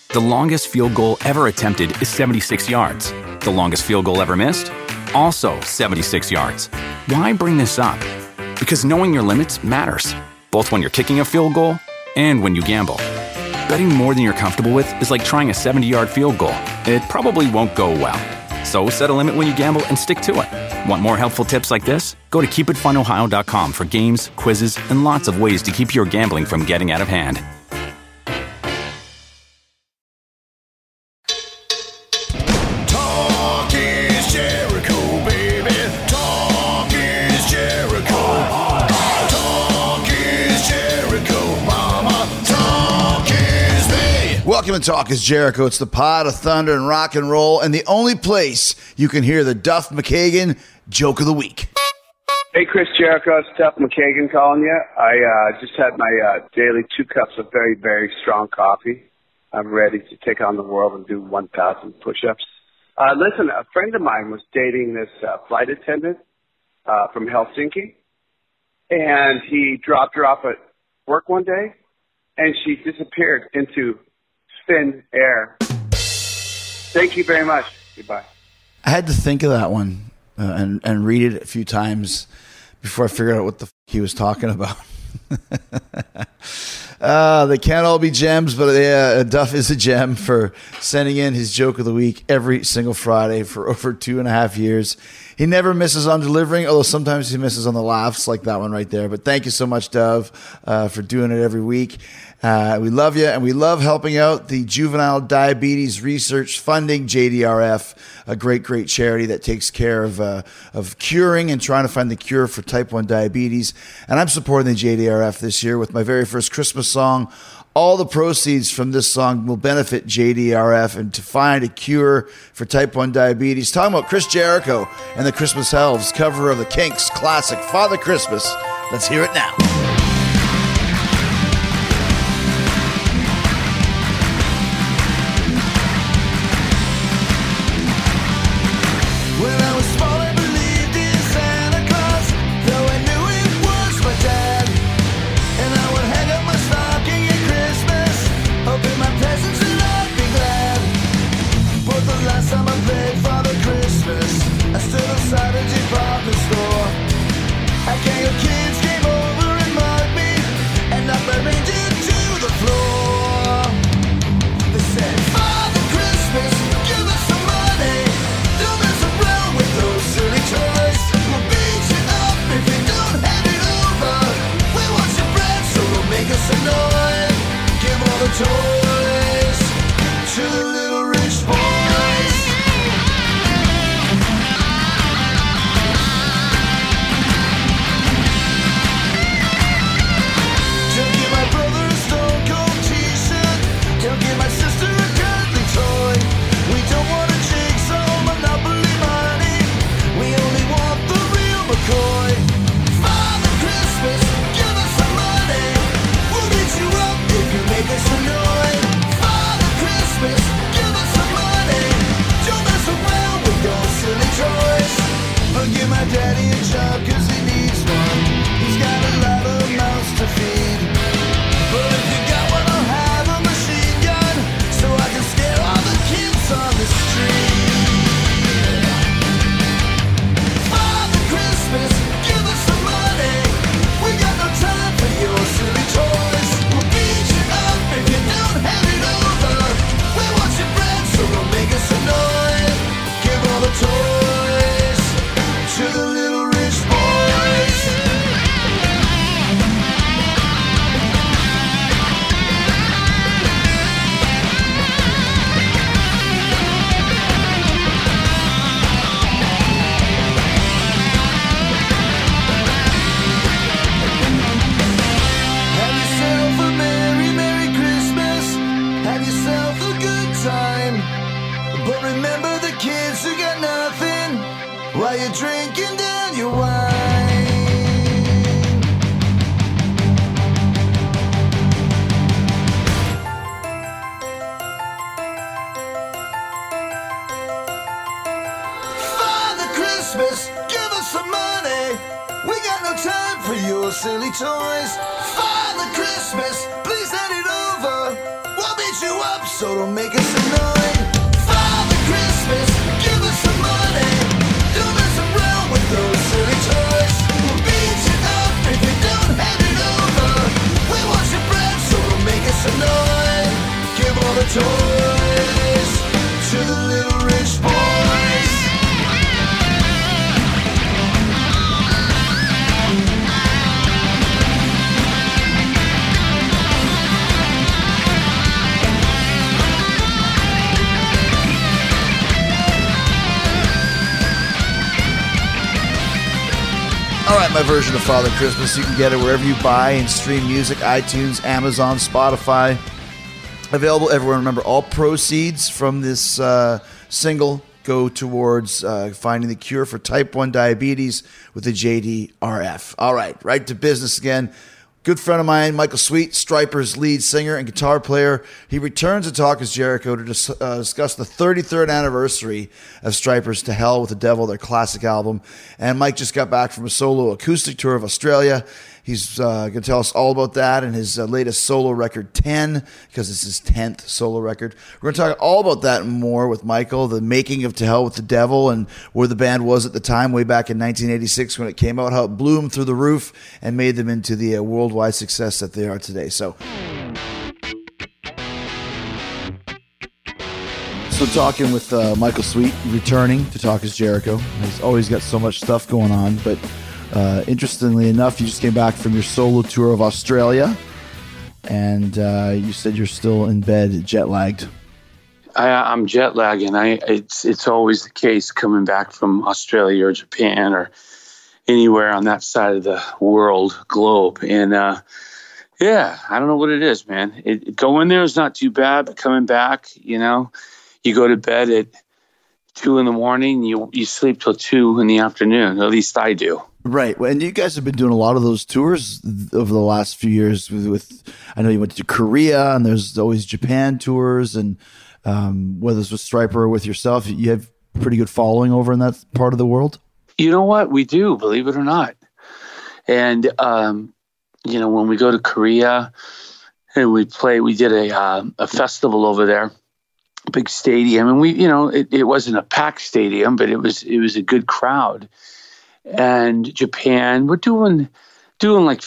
The longest field goal ever attempted is 76 yards. The longest field goal ever missed? Also 76 yards. Why bring this up? Because knowing your limits matters, both when you're kicking a field goal and when you gamble. Betting more than you're comfortable with is like trying a 70-yard field goal. It probably won't go well. So set a limit when you gamble and stick to it. Want more helpful tips like this? Go to keepitfunohio.com for games, quizzes, and lots of ways to keep your gambling from getting out of hand. Talk is Jericho, baby. Talk is Jericho. Talk is Jericho, mama. Talk is me. Welcome to Talk is Jericho. It's the pod of thunder and rock and roll, and the only place you can hear the Duff McKagan joke of the week. Hey, Chris Jericho, it's Duff McKagan calling you. I just had my daily 2 cups of very, very strong coffee. I'm ready to take on the world and do 1,000 push-ups. Listen, a friend of mine was dating this flight attendant from Helsinki, and he dropped her off at work one day, and she disappeared into thin air. Thank you very much. Goodbye. I had to think of that one and read it a few times before I figured out what the he was talking about. They can't all be gems, but yeah, Duff is a gem for sending in his joke of the week every single Friday for over 2.5 years. He never misses on delivering, although sometimes he misses on the laughs like that one right there. But thank you so much, Dove, for doing it every week. We love you, and we love helping out the Juvenile Diabetes Research Funding, JDRF, a great, great charity that takes care of curing and trying to find the cure for type 1 diabetes. And I'm supporting the JDRF this year with my very first Christmas song. All the proceeds from this song will benefit JDRF and to find a cure for type 1 diabetes. Talking about Chris Jericho and the Christmas Elves, cover of the Kinks' classic Father Christmas. Let's hear it now. Silly toys, Father Christmas, please hand it over. We'll meet beat you up, so don't make us annoyed. Father Christmas, give us some money. Don't mess around with those silly toys. We'll beat you up if you don't hand it over. We want your bread, so don't make us annoyed. Give all the toys to the little rich boys. All right, my version of Father Christmas. You can get it wherever you buy and stream music, iTunes, Amazon, Spotify. Available everywhere. Remember, all proceeds from this single go towards finding the cure for type 1 diabetes with the JDRF. All right to business again. Good friend of mine, Michael Sweet, Stryper's lead singer and guitar player. He returns to Talk is Jericho to discuss the 33rd anniversary of Stryper's To Hell with the Devil, their classic album. And Mike just got back from a solo acoustic tour of Australia. He's going to tell us all about that and his latest solo record, 10, because it's his 10th solo record. We're going to talk all about that and more with Michael, the making of To Hell with the Devil and where the band was at the time, way back in 1986 when it came out, how it blew them through the roof and made them into the worldwide success that they are today. So talking with Michael Sweet, returning to Talk is Jericho. He's always got so much stuff going on, but interestingly enough, you just came back from your solo tour of Australia, and you said you're still in bed, jet lagged. I'm jet lagged, and it's always the case coming back from Australia or Japan or anywhere on that side of the world globe. And yeah, I don't know what it is, man. Going there is not too bad, but coming back, you go to bed at 2 a.m, you sleep till 2 p.m, at least I do. Right. Well, and you guys have been doing a lot of those tours over the last few years with I know you went to Korea, and there's always Japan tours, and whether it's with Stryper or with yourself, you have a pretty good following over in that part of the world. You know what? We do, believe it or not. And, when we go to Korea and we did a festival over there, a big stadium, and it wasn't a packed stadium, but it was a good crowd. And Japan, we're doing like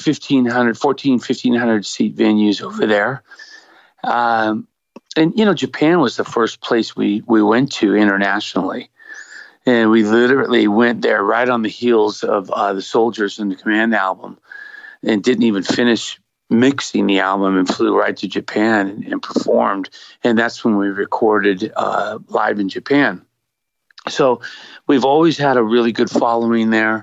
1,500 seat venues over there. And, Japan was the first place we went to internationally. And we literally went there right on the heels of the Soldiers and the Command album, and didn't even finish mixing the album and flew right to Japan and performed. And that's when we recorded live in Japan. So we've always had a really good following there.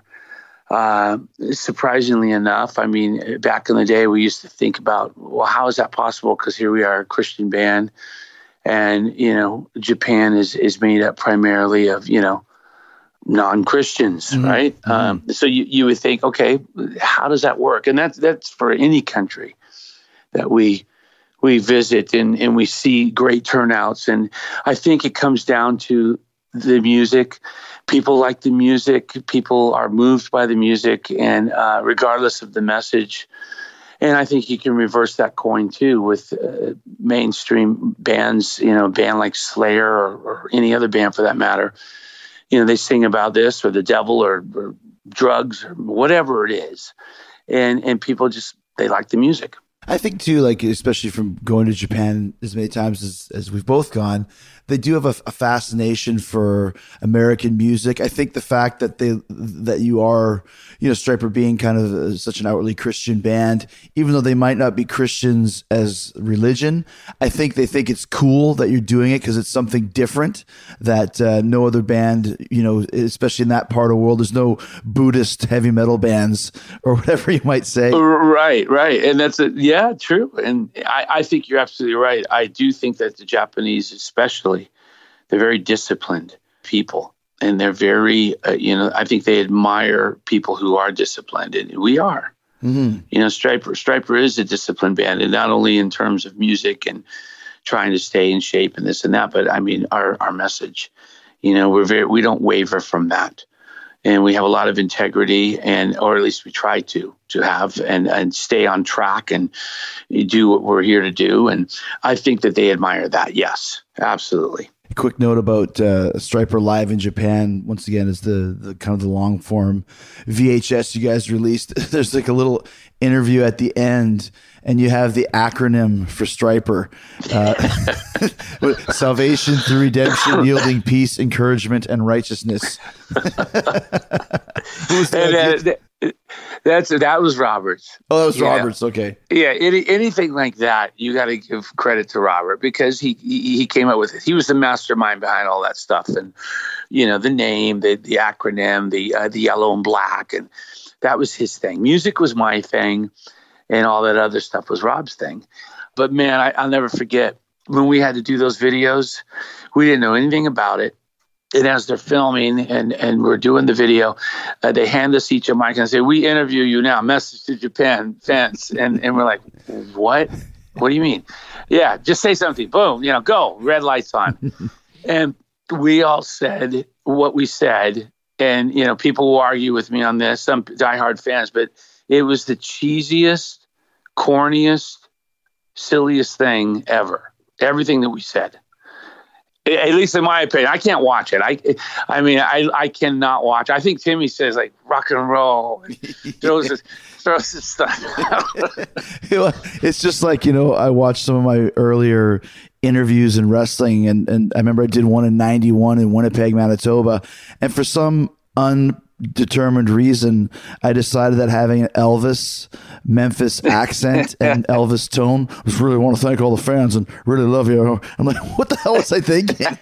Surprisingly enough, back in the day, we used to think about, well, how is that possible? Because here we are, a Christian band, and, Japan is made up primarily of, non-Christians, mm-hmm. Right? Mm-hmm. So you would think, okay, how does that work? And that's for any country that we visit, and we see great turnouts. And I think it comes down to the music. People like the music. People are moved by the music, and regardless of the message. And I think you can reverse that coin too with mainstream bands, a band like Slayer or any other band for that matter. They sing about this or the devil or drugs or whatever it is. And people they like the music. I think too, like, especially from going to Japan as many times as we've both gone, they do have a fascination for American music. I think the fact that you are, Stryper being kind of such an outwardly Christian band, even though they might not be Christians as religion, I think they think it's cool that you're doing it because it's something different that no other band, especially in that part of the world, there's no Buddhist heavy metal bands or whatever you might say. Right. And that's yeah, true. And I think you're absolutely right. I do think that the Japanese especially, they're very disciplined people, and they're very, I think they admire people who are disciplined, and we are. Mm-hmm. Stryper is a disciplined band, and not only in terms of music and trying to stay in shape and this and that, but our message, we don't waver from that. and we have a lot of integrity, or at least we try to have, and stay on track and do what we're here to do. And I think that they admire that. Yes, absolutely. A quick note about Stryper live in Japan. Once again, is the kind of the long form VHS you guys released. There's like a little interview at the end, and you have the acronym for Stryper: salvation through redemption, yielding peace, encouragement, and righteousness. That was Robert's. Oh, that was Robert's. Okay. Yeah. Anything like that, you got to give credit to Robert, because he came up with it. He was the mastermind behind all that stuff, and the name, the acronym, the yellow and black, and that was his thing. Music was my thing, and all that other stuff was Rob's thing. But man, I'll never forget when we had to do those videos. We didn't know anything about it. And as they're filming and we're doing the video, they hand us each a mic and say, "We interview you now. Message to Japan fans." And we're like, "What? What do you mean?" "Yeah, just say something." Boom, go. Red lights on. And we all said what we said. And, people will argue with me on this, some diehard fans, but it was the cheesiest, corniest, silliest thing ever. Everything that we said. At least in my opinion, I can't watch it. I cannot watch. I think Timmy says like rock and roll, and throws this stuff out. It's just like, I watched some of my earlier interviews in wrestling, and I remember I did one in 91 in Winnipeg, Manitoba, and for some undetermined reason, I decided that having an Elvis Memphis accent and Elvis tone was really want to thank all the fans and really love you. I'm like, what the hell was I thinking?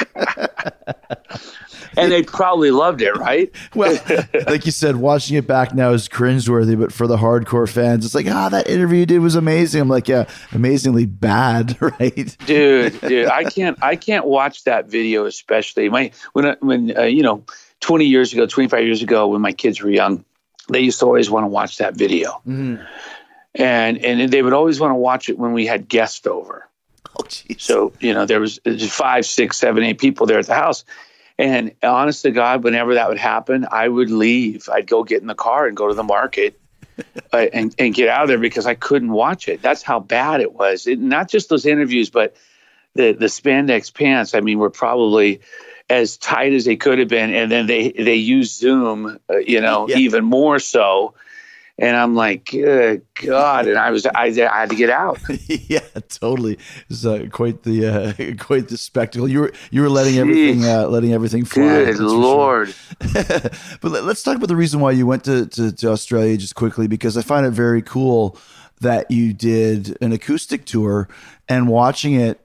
And they probably loved it, right? Well, like you said, watching it back now is cringeworthy, but for the hardcore fans, it's like, that interview you did was amazing. I'm like, yeah, amazingly bad, right? Dude, I can't watch that video, especially when 20 years ago, 25 years ago, when my kids were young, they used to always want to watch that video. Mm-hmm. And they would always want to watch it when we had guests over. Oh, geez. So, there was 5, 6, 7, 8 people there at the house. And honest to God, whenever that would happen, I would leave. I'd go get in the car and go to the market and get out of there, because I couldn't watch it. That's how bad it was. Not just those interviews, but the spandex pants, were probably as tight as they could have been. And then they used Zoom, even more so. And I'm like, good God. And I had to get out. Yeah, totally. It was quite the spectacle. You were letting everything fly. Good Lord. Sure. But let's talk about the reason why you went to Australia just quickly, because I find it very cool that you did an acoustic tour, and watching it,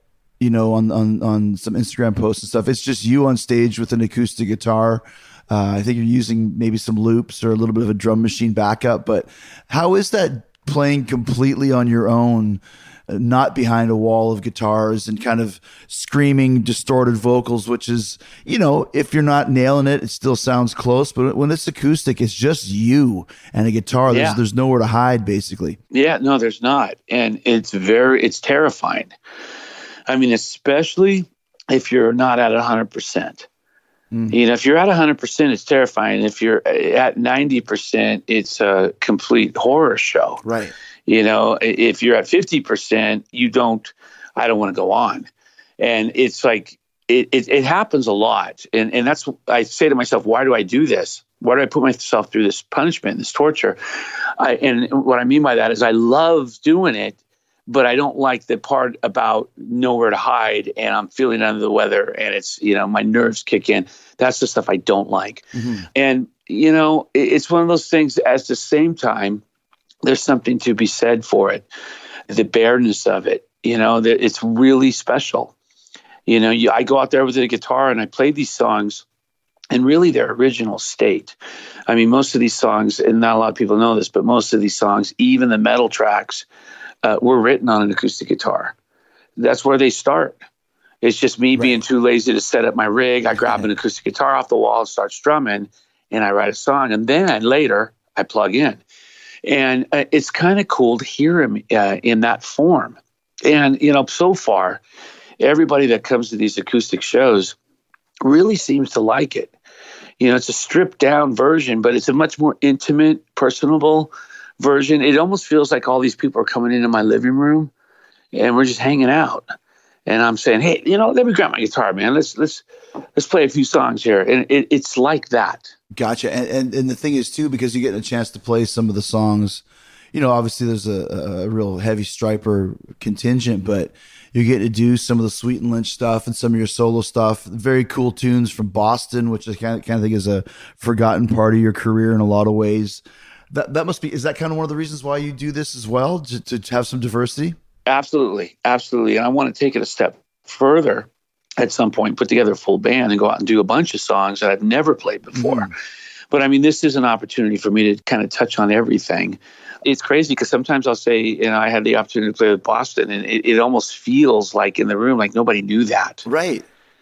on some Instagram posts and stuff, it's just you on stage with an acoustic guitar. I think you're using maybe some loops or a little bit of a drum machine backup, but how is that playing completely on your own, not behind a wall of guitars and kind of screaming distorted vocals, which is, if you're not nailing it, it still sounds close, but when it's acoustic, it's just you and a guitar. There's nowhere to hide, basically. Yeah, no, there's not. And it's terrifying. Especially if you're not at 100%. If you're at 100%, it's terrifying. If you're at 90%, it's a complete horror show. Right. If you're at 50%, I don't want to go on. And it's like, it happens a lot. And that's, I say to myself, why do I do this? Why do I put myself through this punishment, this torture? And what I mean by that is I love doing it, but I don't like the part about nowhere to hide and I'm feeling under the weather and it's, my nerves kick in. That's the stuff I don't like. Mm-hmm. And, it's one of those things. At the same time, there's something to be said for it. The bareness of it, it's really special. I go out there with a guitar and I play these songs in really their original state. Most of these songs, and not a lot of people know this, but most of these songs, even the metal tracks, were written on an acoustic guitar. That's where they start. It's just me being too lazy to set up my rig. I grab an acoustic guitar off the wall and start strumming, and I write a song. And then later, I plug in. And it's kind of cool to hear him in that form. And, so far, everybody that comes to these acoustic shows really seems to like it. It's a stripped down version, but it's a much more intimate, personable version. It almost feels like all these people are coming into my living room and we're just hanging out. And I'm saying, hey, let me grab my guitar, man. Let's play a few songs here. And it's like that. Gotcha. And the thing is too, because you're getting a chance to play some of the songs, obviously there's a real heavy Stryper contingent, but you get to do some of the Sweet and Lynch stuff and some of your solo stuff. Very cool tunes from Boston, which I kind of think is a forgotten part of your career in a lot of ways. That must be, is that kind of one of the reasons why you do this as well, to have some diversity? Absolutely. Absolutely. And I want to take it a step further at some point, put together a full band and go out and do a bunch of songs that I've never played before. But I mean, this is an opportunity for me to kind of touch on everything. It's crazy because sometimes I'll say, I had the opportunity to play with Boston, and it almost feels like in the room, like nobody knew that. Right.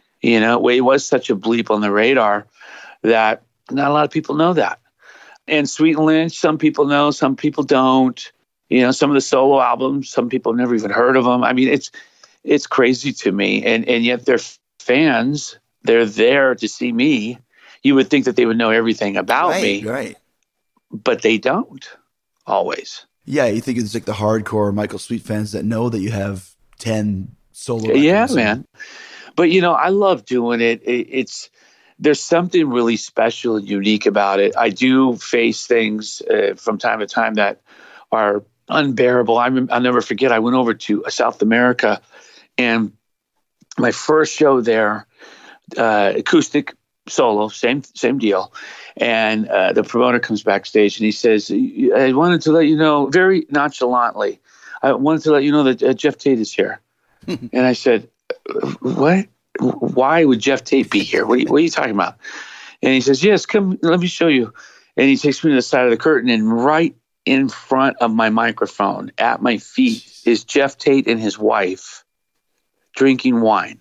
It was such a bleep on the radar that not a lot of people know that. And Sweet and Lynch, some people know, some people don't. Some of the solo albums, some people have never even heard of them. I mean, it's crazy to me. And yet they're fans. They're there to see me. You would think that they would know everything about me. Right. But they don't always. Yeah, you think it's like the hardcore Michael Sweet fans that know that you have 10 solo records. Yeah, man. But, I love doing it. There's something really special and unique about it. I do face things from time to time that are unbearable. I'll never forget, I went over to South America, and my first show there, acoustic solo, same deal. And the promoter comes backstage and he says, I wanted to let you know, very nonchalantly, I wanted to let you know that Geoff Tate is here. And I said, what? Why would Geoff Tate be here? What are you talking about? And he says, yes, come, let me show you. And he takes me to the side of the curtain, and right in front of my microphone at my feet is Geoff Tate and his wife drinking wine.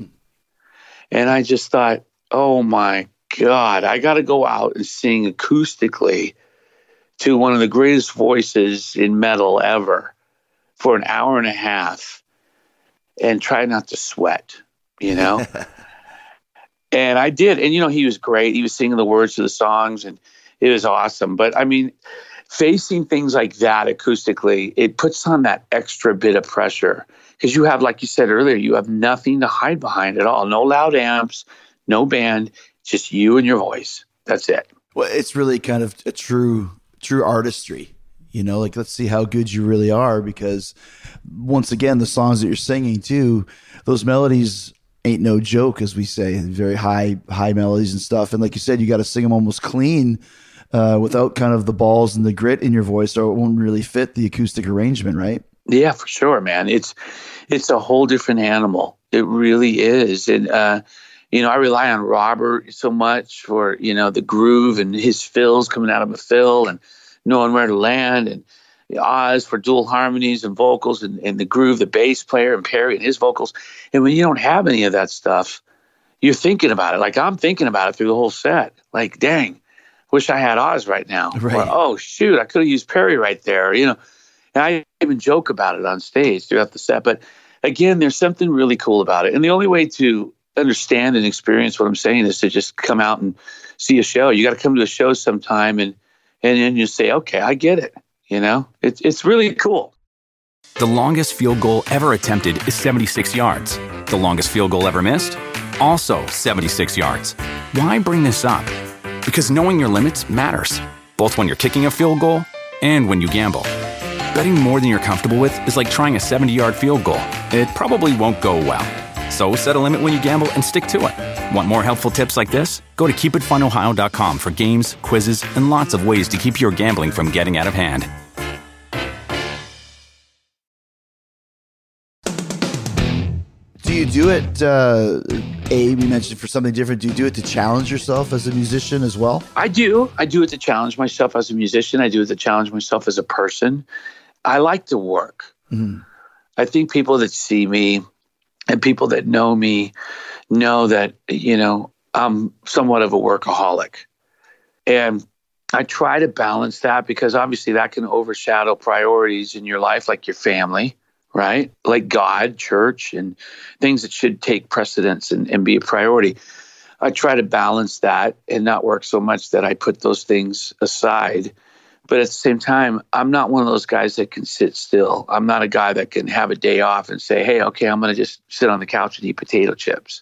And I just thought, oh my God, I got to go out and sing acoustically to one of the greatest voices in metal ever for an hour and a half and try not to sweat, And I did. And, he was great. He was singing the words to the songs, and it was awesome. But I mean, facing things like that acoustically, it puts on that extra bit of pressure because you have, like you said earlier, you have nothing to hide behind at all. No loud amps, no band, just you and your voice. That's it. Well, it's really kind of a true artistry, like, let's see how good you really are, because once again, the songs that you're singing too, those melodies ain't no joke, as we say, very high melodies and stuff. And like you said, you got to sing them almost clean, without kind of the balls and the grit in your voice, or it won't really fit the acoustic arrangement, right? Yeah, for sure, man. It's a whole different animal. It really is. And, I rely on Robert so much for, the groove and his fills coming out of a fill and knowing where to land, and Oz for dual harmonies and vocals, and the groove, the bass player, and Perry and his vocals. And when you don't have any of that stuff, you're thinking about it. Like I'm thinking about it through the whole set. Like, dang, wish I had Oz right now. Right. Or, oh, shoot, I could have used Perry right there. And I even joke about it on stage throughout the set. But again, there's something really cool about it. And the only way to understand and experience what I'm saying is to just come out and see a show. You got to come to a show sometime and then you say, okay, I get it. It's really cool. The longest field goal ever attempted is 76 yards. The longest field goal ever missed? Also 76 yards. Why bring this up? Because knowing your limits matters, both when you're kicking a field goal and when you gamble. Betting more than you're comfortable with is like trying a 70-yard field goal. It probably won't go well. So set a limit when you gamble and stick to it. Want more helpful tips like this? Go to keepitfunohio.com for games, quizzes, and lots of ways to keep your gambling from getting out of hand. Do you do it, Abe, you mentioned for something different, do you do it to challenge yourself as a musician as well? I do. I do it to challenge myself as a musician. I do it to challenge myself as a person. I like to work. Mm-hmm. I think people that see me and people that know me know that, I'm somewhat of a workaholic. And I try to balance that because obviously that can overshadow priorities in your life, like your family, right? Like God, church, and things that should take precedence and be a priority. I try to balance that and not work so much that I put those things aside. But at the same time, I'm not one of those guys that can sit still. I'm not a guy that can have a day off and say, hey, okay, I'm going to just sit on the couch and eat potato chips.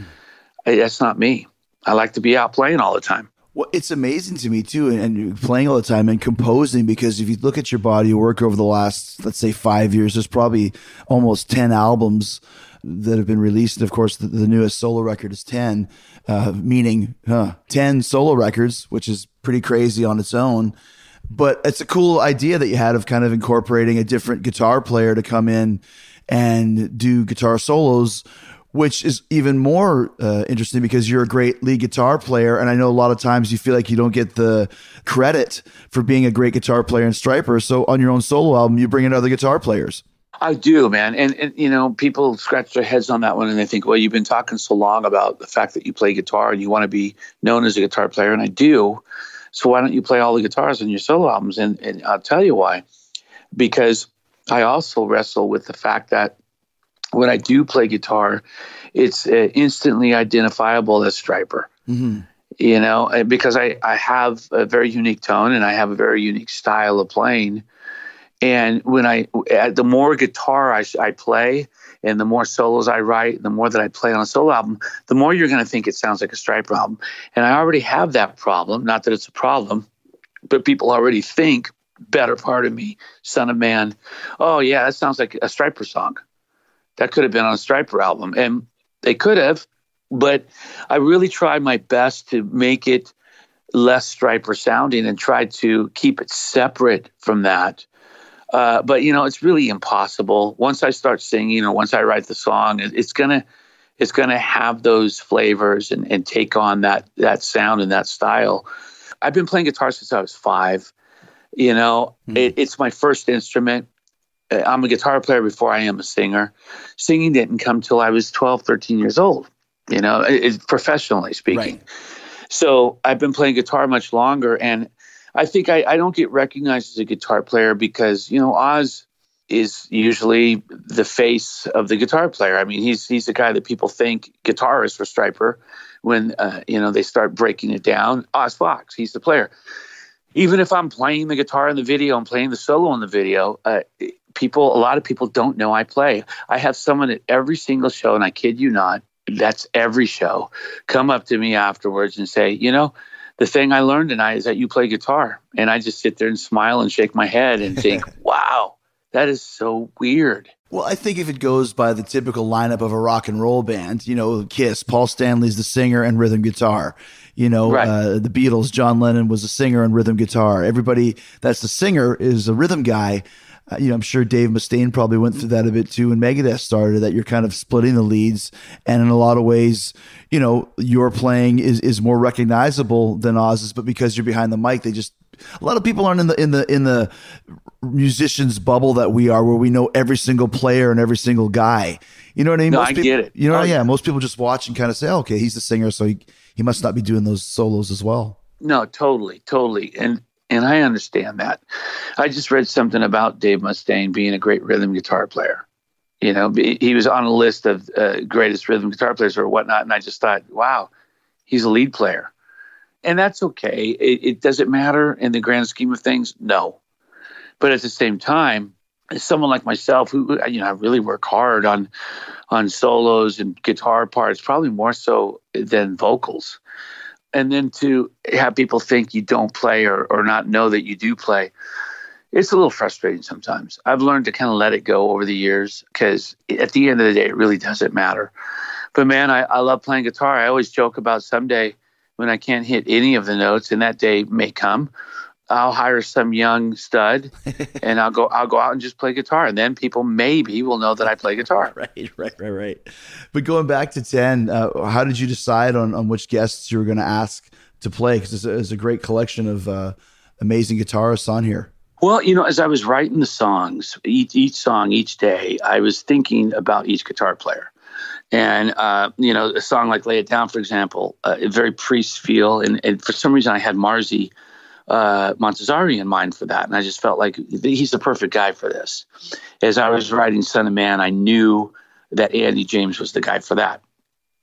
That's not me. I like to be out playing all the time. Well, it's amazing to me too, and playing all the time and composing, because if you look at your body of work over the last, let's say 5 years, there's probably almost 10 albums that have been released. And of course, the newest solo record is 10, meaning 10 solo records, which is pretty crazy on its own. But it's a cool idea that you had of kind of incorporating a different guitar player to come in and do guitar solos, which is even more interesting because you're a great lead guitar player. And I know a lot of times you feel like you don't get the credit for being a great guitar player in Stryper. So on your own solo album, you bring in other guitar players. I do, man. And you know, people scratch their heads on that one and they think, well, you've been talking so long about the fact that you play guitar and you want to be known as a guitar player. And I do. So why don't you play all the guitars on your solo albums? And I'll tell you why. Because I also wrestle with the fact that when I do play guitar, it's instantly identifiable as Stryper. You know, because I have a very unique tone and I have a very unique style of playing. And when the more guitar I play and the more solos I write, the more that I play on a solo album, the more you're going to think it sounds like a Stryper album. And I already have that problem. Not that it's a problem, but people already think, better part of me, Son of Man, oh yeah, that sounds like a Stryper song. That could have been on a Stryper album. And they could have, but I really tried my best to make it less Stryper sounding and try to keep it separate from that. But you know, it's really impossible. Once I start singing or once I write the song, it's gonna have those flavors and take on that sound and that style. I've been playing guitar since I was 5. You know, it's my first instrument. I'm a guitar player before I am a singer. Singing didn't come till I was 12, 13 years old, you know, professionally speaking. Right. So I've been playing guitar much longer, and I think I don't get recognized as a guitar player because, you know, Oz is usually the face of the guitar player. I mean, he's the guy that people think guitarist for Stryper when, you know, they start breaking it down. Oz Fox, he's the player. Even if I'm playing the guitar in the video and playing the solo in the video, a lot of people don't know I play. I have someone at every single show, and I kid you not, that's every show, come up to me afterwards and say, you know, the thing I learned tonight is that you play guitar. And I just sit there and smile and shake my head and think, wow, that is so weird. Well, I think if it goes by the typical lineup of a rock and roll band, you know, Kiss, Paul Stanley's the singer and rhythm guitar. You know, right. The Beatles, John Lennon was a singer and rhythm guitar. Everybody that's the singer is a rhythm guy. You know, I'm sure Dave Mustaine probably went through that a bit too when Megadeth started, that you're kind of splitting the leads. And in a lot of ways, you know, your playing is more recognizable than Oz's, but because you're behind the mic, a lot of people aren't in the musicians bubble that we are, where we know every single player and every single guy. You know what I mean? No, I get it. You know, yeah. Most people just watch and kind of say, oh, okay, he's the singer, so he must not be doing those solos as well. No, totally. And I understand that. I just read something about Dave Mustaine being a great rhythm guitar player. You know, he was on a list of greatest rhythm guitar players or whatnot, and I just thought, wow, he's a lead player. And that's okay. It doesn't matter in the grand scheme of things, no. But at the same time, as someone like myself who, you know, I really work hard on solos and guitar parts, probably more so than vocals. And then to have people think you don't play or not know that you do play, it's a little frustrating sometimes. I've learned to kind of let it go over the years because at the end of the day, it really doesn't matter. But man, I love playing guitar. I always joke about someday when I can't hit any of the notes, and that day may come, I'll hire some young stud and I'll go out and just play guitar. And then people maybe will know that I play guitar. Right. But going back to 10, how did you decide on which guests you were going to ask to play? Because there's a great collection of amazing guitarists on here. Well, you know, as I was writing the songs, each song, each day, I was thinking about each guitar player. And, you know, a song like Lay It Down, for example, a very Priest feel. And for some reason I had Marzi Montazari in mind for that. And I just felt like he's the perfect guy for this. As I was writing Son of Man, I knew that Andy James was the guy for that.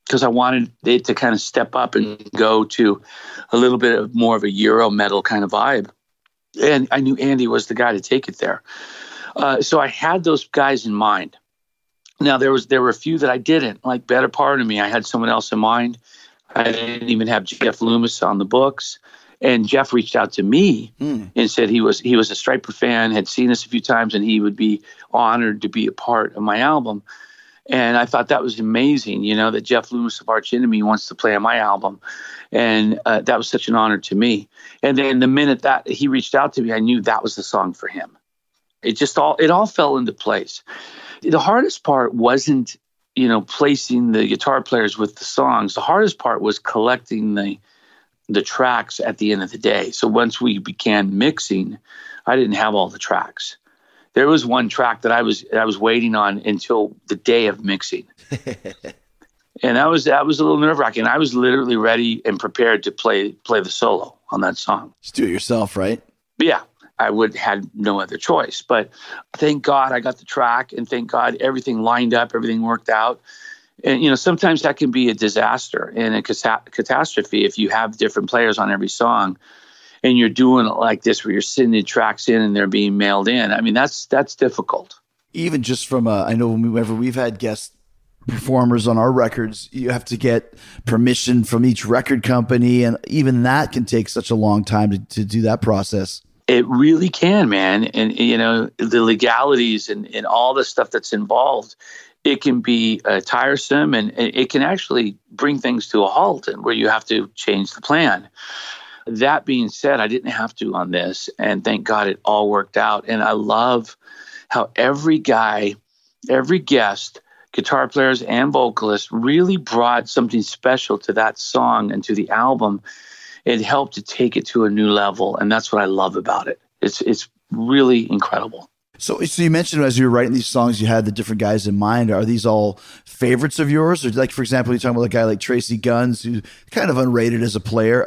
because I wanted it to kind of step up and go to a little bit of more of a Euro metal kind of vibe. And I knew Andy was the guy to take it there. So I had those guys in mind. Now there were a few that I didn't, like Better Part of Me. I had someone else in mind. I didn't even have Jeff Loomis on the books. And Jeff reached out to me and said he was a Stryper fan, had seen us a few times, and he would be honored to be a part of my album. And I thought that was amazing, that Jeff Loomis of Arch Enemy wants to play on my album. And that was such an honor to me. And then the minute that he reached out to me, I knew that was the song for him. It all fell into place. The hardest part wasn't, placing the guitar players with the songs. The hardest part was collecting the tracks at the end of the day. So once we began mixing, I didn't have all the tracks. There was one track that I was waiting on until the day of mixing. And that was a little nerve-wracking. I was literally ready and prepared to play the solo on that song. Just do it yourself, right? Yeah, I had no other choice. But thank God I got the track, and thank God everything lined up, everything worked out. And, sometimes that can be a disaster and a catastrophe if you have different players on every song and you're doing it like this where you're sending tracks in and they're being mailed in. I mean, that's difficult. Even just from, I know whenever we've had guest performers on our records, you have to get permission from each record company. And even that can take such a long time to do that process. It really can, man. And, the legalities and all the stuff that's involved, it can be tiresome, and it can actually bring things to a halt and where you have to change the plan. That being said, I didn't have to on this, and thank God it all worked out. And I love how every guest, guitar players and vocalists, really brought something special to that song and to the album. It helped to take it to a new level, and that's what I love about it. It's really incredible. So you mentioned as you were writing these songs, you had the different guys in mind. Are these all favorites of yours? Or like, for example, you're talking about a guy like Tracy Guns, who's kind of underrated as a player.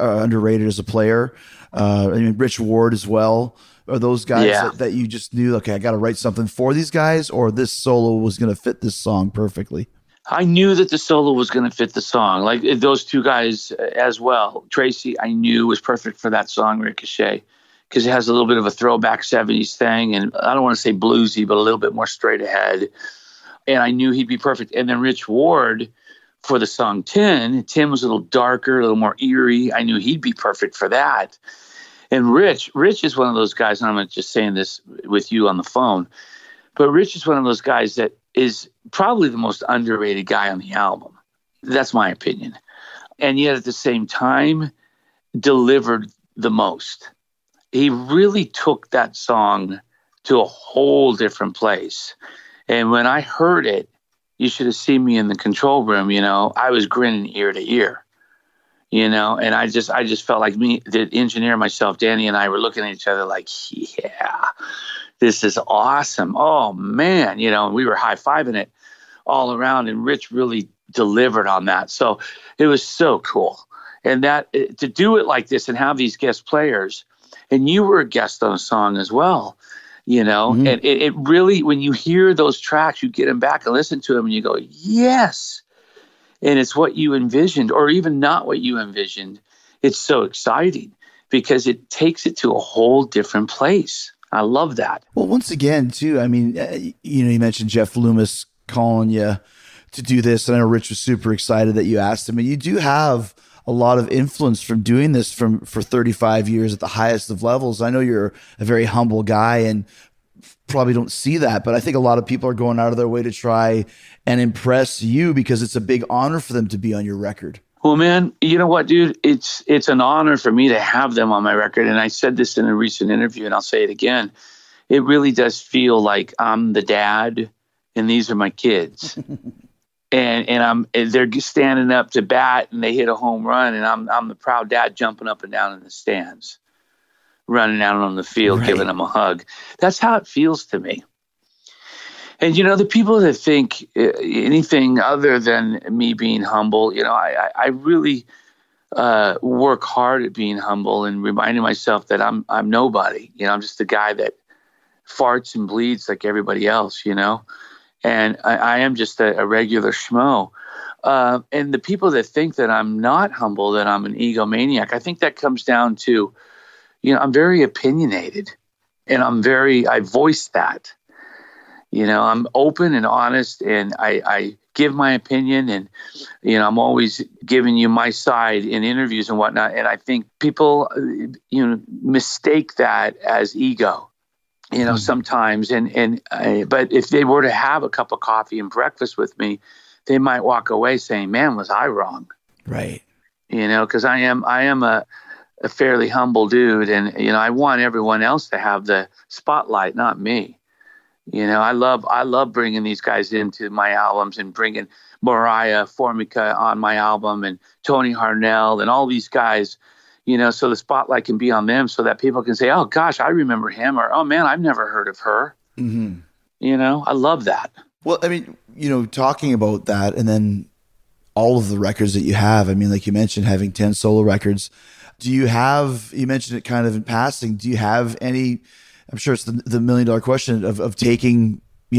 I mean, Rich Ward as well. Are those guys that you just knew, okay, I got to write something for these guys, or this solo was going to fit this song perfectly? I knew that the solo was going to fit the song. Like those two guys as well. Tracy, I knew was perfect for that song, Ricochet, because it has a little bit of a throwback 70s thing. And I don't want to say bluesy, but a little bit more straight ahead. And I knew he'd be perfect. And then Rich Ward for the song Tin. Tin was a little darker, a little more eerie. I knew he'd be perfect for that. And Rich is one of those guys, and I'm just saying this with you on the phone, but Rich is one of those guys that is probably the most underrated guy on the album. That's my opinion. And yet at the same time, delivered the most. He really took that song to a whole different place. And when I heard it, you should have seen me in the control room, I was grinning ear to ear, and I just felt like the engineer, myself, Danny, and I were looking at each other like, yeah, this is awesome. Oh man, we were high-fiving it all around, and Rich really delivered on that. So it was so cool. And that to do it like this and have these guest players, and you were a guest on a song as well, and it really, when you hear those tracks, you get them back and listen to them and you go, yes. And it's what you envisioned, or even not what you envisioned. It's so exciting because it takes it to a whole different place. I love that. Well, once again, too, I mean, you mentioned Jeff Loomis calling you to do this, and I know Rich was super excited that you asked him, and you do have a lot of influence from doing this for 35 years at the highest of levels. I know you're a very humble guy and probably don't see that, but I think a lot of people are going out of their way to try and impress you because it's a big honor for them to be on your record. Well, man, you know what, dude? It's an honor for me to have them on my record. And I said this in a recent interview, and I'll say it again. It really does feel like I'm the dad and these are my kids. and they're standing up to bat and they hit a home run, and I'm the proud dad jumping up and down in the stands, running out on the field, right, giving them a hug. That's how it feels to me. And, the people that think anything other than me being humble, I really work hard at being humble and reminding myself that I'm nobody. I'm just a guy that farts and bleeds like everybody else, and I am just a regular schmo. And the people that think that I'm not humble, that I'm an egomaniac, I think that comes down to, I'm very opinionated, and I voice that. I'm open and honest, and I give my opinion, and, I'm always giving you my side in interviews and whatnot. And I think people, mistake that as ego, sometimes. But if they were to have a cup of coffee and breakfast with me, they might walk away saying, man, was I wrong? Right. Because I am a fairly humble dude, and, I want everyone else to have the spotlight, not me. I love bringing these guys into my albums, and bringing Mariah Formica on my album, and Tony Harnell, and all these guys, so the spotlight can be on them, so that people can say, oh gosh, I remember him, or, oh man, I've never heard of her. Mm-hmm. I love that. Well, I mean, talking about that, and then all of the records that you have, I mean, like you mentioned, having 10 solo records, you mentioned it kind of in passing, do you have any, I'm sure it's the $1 million question of taking, a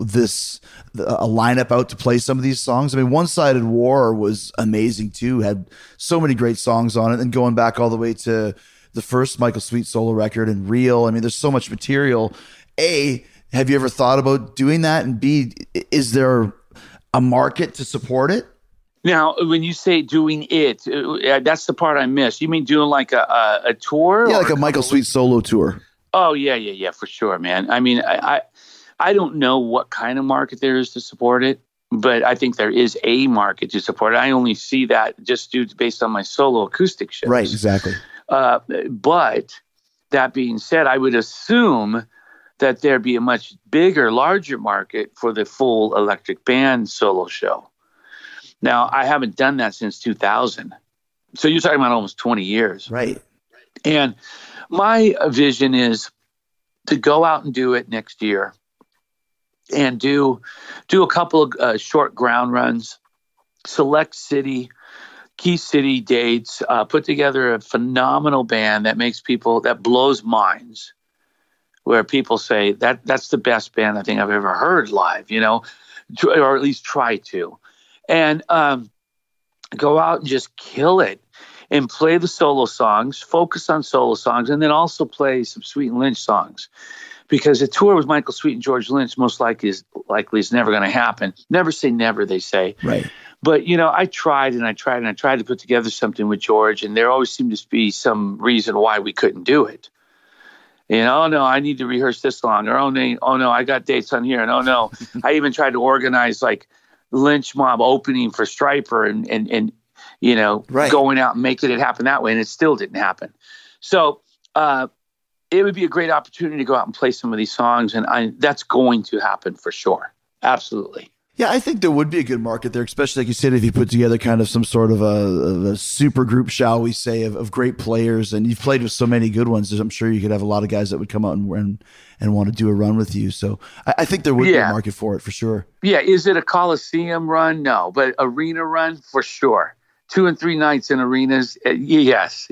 lineup out to play some of these songs? I mean, One-Sided War was amazing too, had so many great songs on it, and going back all the way to the first Michael Sweet solo record and Real. I mean, there's so much material. A, have you ever thought about doing that? And B, is there a market to support it? Now, when you say doing it, that's the part I missed. You mean doing like a tour? Yeah, like a Michael Sweet solo tour. Oh, yeah, for sure, man. I mean, I don't know what kind of market there is to support it, but I think there is a market to support it. I only see that just based on my solo acoustic shows. Right, exactly. But that being said, I would assume that there'd be a much bigger, larger market for the full electric band solo show. Now, I haven't done that since 2000. So you're talking about almost 20 years. Right. And my vision is to go out and do it next year, and do a couple of short ground runs, select key city dates, put together a phenomenal band that blows minds, where people say that's the best band I think I've ever heard live, or at least try to. And go out and just kill it, and play the solo songs, focus on solo songs, and then also play some Sweet and Lynch songs. Because a tour with Michael Sweet and George Lynch most likely is never going to happen. Never say never, they say. Right. But, I tried to put together something with George, and there always seemed to be some reason why we couldn't do it. Oh no, I need to rehearse this song, or oh no, I got dates on here, and oh no, I even tried to organize like Lynch Mob opening for Stryper, and right, going out and making it happen that way, and it still didn't happen. So it would be a great opportunity to go out and play some of these songs, and that's going to happen for sure. Absolutely. Yeah, I think there would be a good market there, especially like you said, if you put together kind of some sort of a super group, shall we say, of great players, and you've played with so many good ones. I'm sure you could have a lot of guys that would come out and want to do a run with you. So I think there would be a market for it for sure. Yeah, is it a Coliseum run? No, but arena run for sure. 2 and 3 nights in arenas, yes.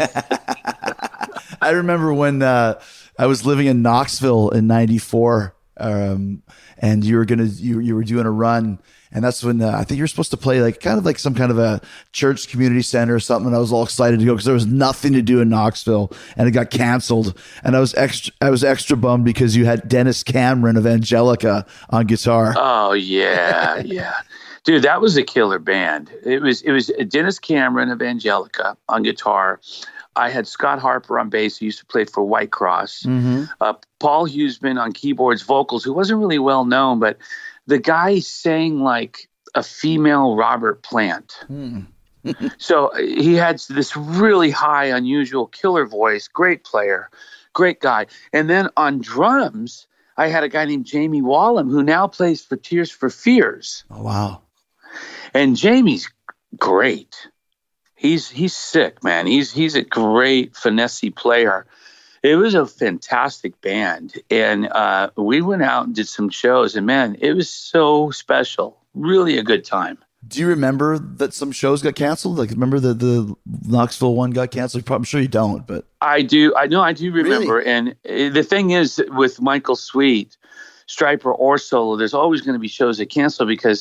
I remember when I was living in Knoxville in '94. And you were doing a run, and that's when I think you were supposed to play like some kind of a church community center or something. And I was all excited to go because there was nothing to do in Knoxville, and it got canceled. And I was extra bummed because you had Dennis Cameron of Angelica on guitar. Oh yeah, yeah, dude, that was a killer band. It was Dennis Cameron of Angelica on guitar. I had Scott Harper on bass, who used to play for White Cross. Mm-hmm. Paul Huseman on keyboards, vocals, who wasn't really well known, but the guy sang like a female Robert Plant. Mm. So he had this really high, unusual killer voice, great player, great guy. And then on drums, I had a guy named Jamie Wallum, who now plays for Tears for Fears. Oh, wow. And Jamie's great. He's sick, man. He's a great finesse player. It was a fantastic band, and we went out and did some shows, and man, it was so special. Really a good time. Do you remember that some shows got canceled? Like, remember the Knoxville one got canceled? I'm sure you don't, but I do. I do remember. Really? And the thing is, with Michael Sweet, Stryper or solo, there's always going to be shows that cancel because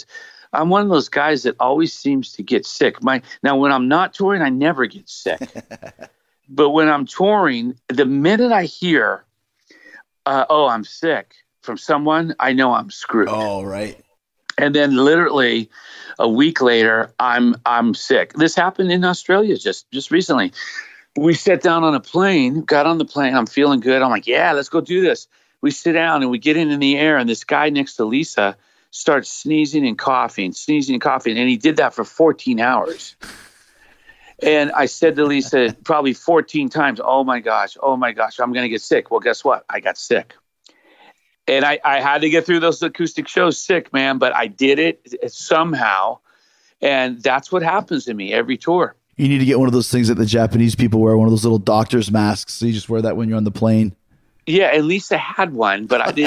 I'm one of those guys that always seems to get sick. Now, when I'm not touring, I never get sick. But when I'm touring, the minute I hear, I'm sick from someone, I know I'm screwed. Oh, right. And then literally a week later, I'm sick. This happened in Australia just recently. We sat down on a plane, got on the plane. I'm feeling good. I'm like, yeah, let's go do this. We sit down and we get in the air, and this guy next to Lisa starts sneezing and coughing. And he did that for 14 hours. And I said to Lisa probably 14 times, oh my gosh, I'm going to get sick. Well, guess what? I got sick. And I had to get through those acoustic shows sick, man, but I did it somehow. And that's what happens to me every tour. You need to get one of those things that the Japanese people wear, one of those little doctor's masks. So you just wear that when you're on the plane. Yeah, and Lisa had one, but I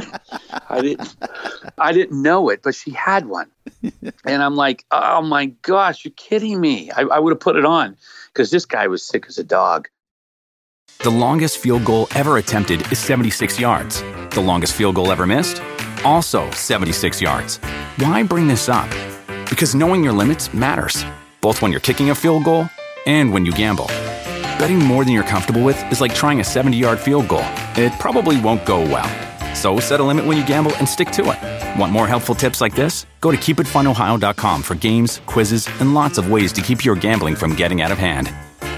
didn't know it, but she had one. And I'm like, oh my gosh, you're kidding me. I would have put it on because this guy was sick as a dog. The longest field goal ever attempted is 76 yards. The longest field goal ever missed? Also 76 yards. Why bring this up? Because knowing your limits matters, both when you're kicking a field goal and when you gamble. Betting more than you're comfortable with is like trying a 70-yard field goal. It probably won't go well. So set a limit when you gamble and stick to it. Want more helpful tips like this? Go to keepitfunohio.com for games, quizzes, and lots of ways to keep your gambling from getting out of hand.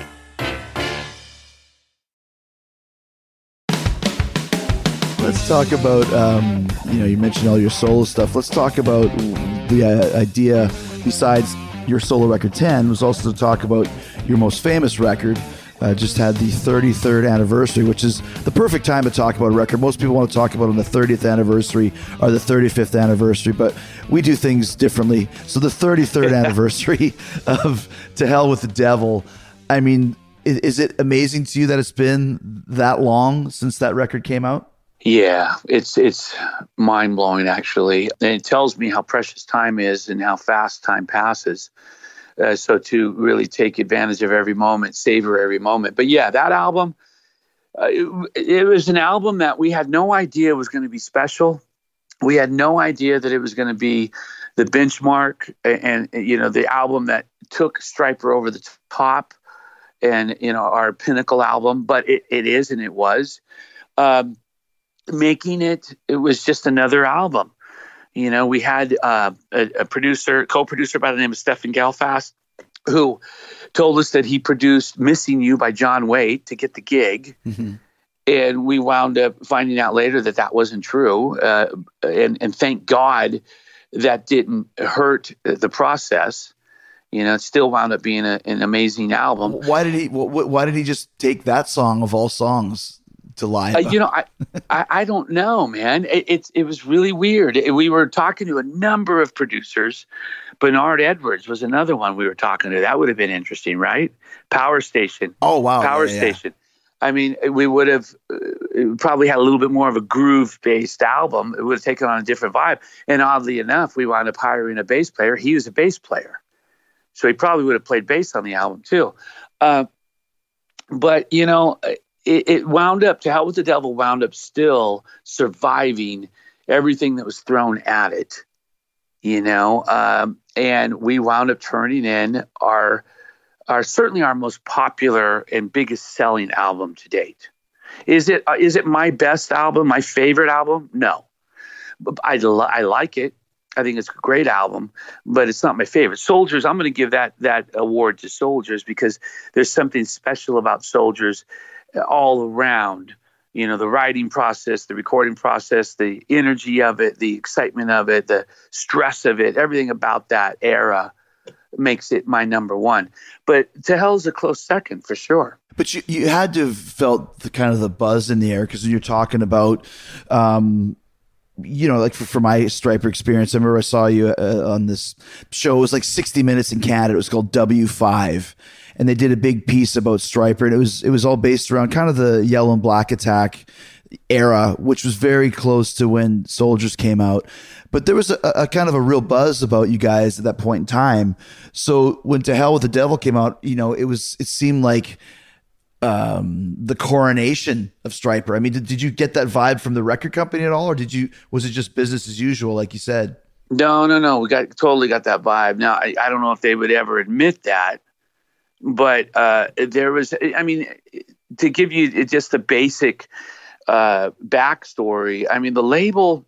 Let's talk about, you mentioned all your solo stuff. Let's talk about the idea, besides your solo record 10, was also to talk about your most famous record. Just had the 33rd anniversary, which is the perfect time to talk about a record. Most people want to talk about on the 30th anniversary or the 35th anniversary, but we do things differently. So the 33rd anniversary of To Hell with the Devil, I mean, is it amazing to you that it's been that long since that record came out? Yeah, it's mind-blowing, actually. And it tells me how precious time is and how fast time passes. So to really take advantage of every moment, savor every moment. But yeah, that album, it was an album that we had no idea was going to be special. We had no idea that it was going to be the benchmark and the album that took Stryper over the top and, our pinnacle album. But it is, and it was. Making it was just another album. We had a co-producer by the name of Stefan Gelfast, who told us that he produced Missing You by John Waite to get the gig. Mm-hmm. And we wound up finding out later that wasn't true. And thank God that didn't hurt the process. It still wound up being an amazing album. Why did he just take that song of all songs to lie about? I don't know, man. It was really weird. We were talking to a number of producers. Bernard Edwards was another one we were talking to. That would have been interesting, right? Power Station. Oh, wow. Power Station. I mean, we would have probably had a little bit more of a groove-based album. It would have taken on a different vibe. And oddly enough, we wound up hiring a bass player. He was a bass player. So he probably would have played bass on the album, too. But, it wound up, To Hell with the Devil wound up still surviving everything that was thrown at it, and we wound up turning in our certainly our most popular and biggest selling album to date. Is it my best album, my favorite album? No, but I like it. I think it's a great album, but it's not my favorite. Soldiers, I'm going to give that award to Soldiers because there's something special about Soldiers all around. The writing process, the recording process, the energy of it, the excitement of it, the stress of it, everything about that era makes it my number one. But To Hell's a close second for sure. But you had to have felt the kind of the buzz in the air because you're talking about, like for my Stryper experience, I remember I saw you on this show. It was like 60 Minutes in Canada. It was called W5. And they did a big piece about Stryper, and it was all based around kind of the Yellow and Black Attack era, which was very close to when Soldiers came out. But there was a kind of a real buzz about you guys at that point in time. So when To Hell with the Devil came out, it seemed like the coronation of Stryper. I mean, did you get that vibe from the record company at all, or was it just business as usual, like you said? No. We totally got that vibe. Now, I don't know if they would ever admit that, but there was, I mean, to give you just the basic backstory, I mean, the label,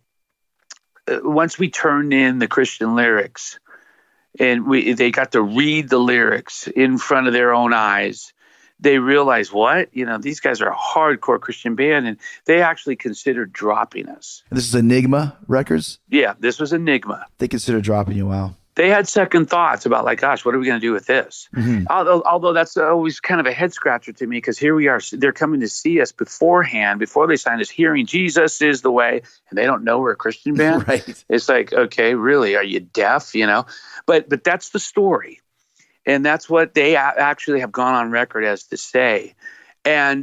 once we turned in the Christian lyrics and they got to read the lyrics in front of their own eyes, they realized, what? You know, these guys are a hardcore Christian band, and they actually considered dropping us. This is Enigma Records? Yeah, this was Enigma. They considered dropping you, wow. They had second thoughts about, like, gosh, what are we going to do with this? Mm-hmm. Although that's always kind of a head scratcher to me, because here we are, they're coming to see us beforehand, before they sign us, hearing Jesus is the way, and they don't know we're a Christian band. Right. It's like, okay, really, are you deaf? You know, but that's the story. And that's what they actually have gone on record as to say. And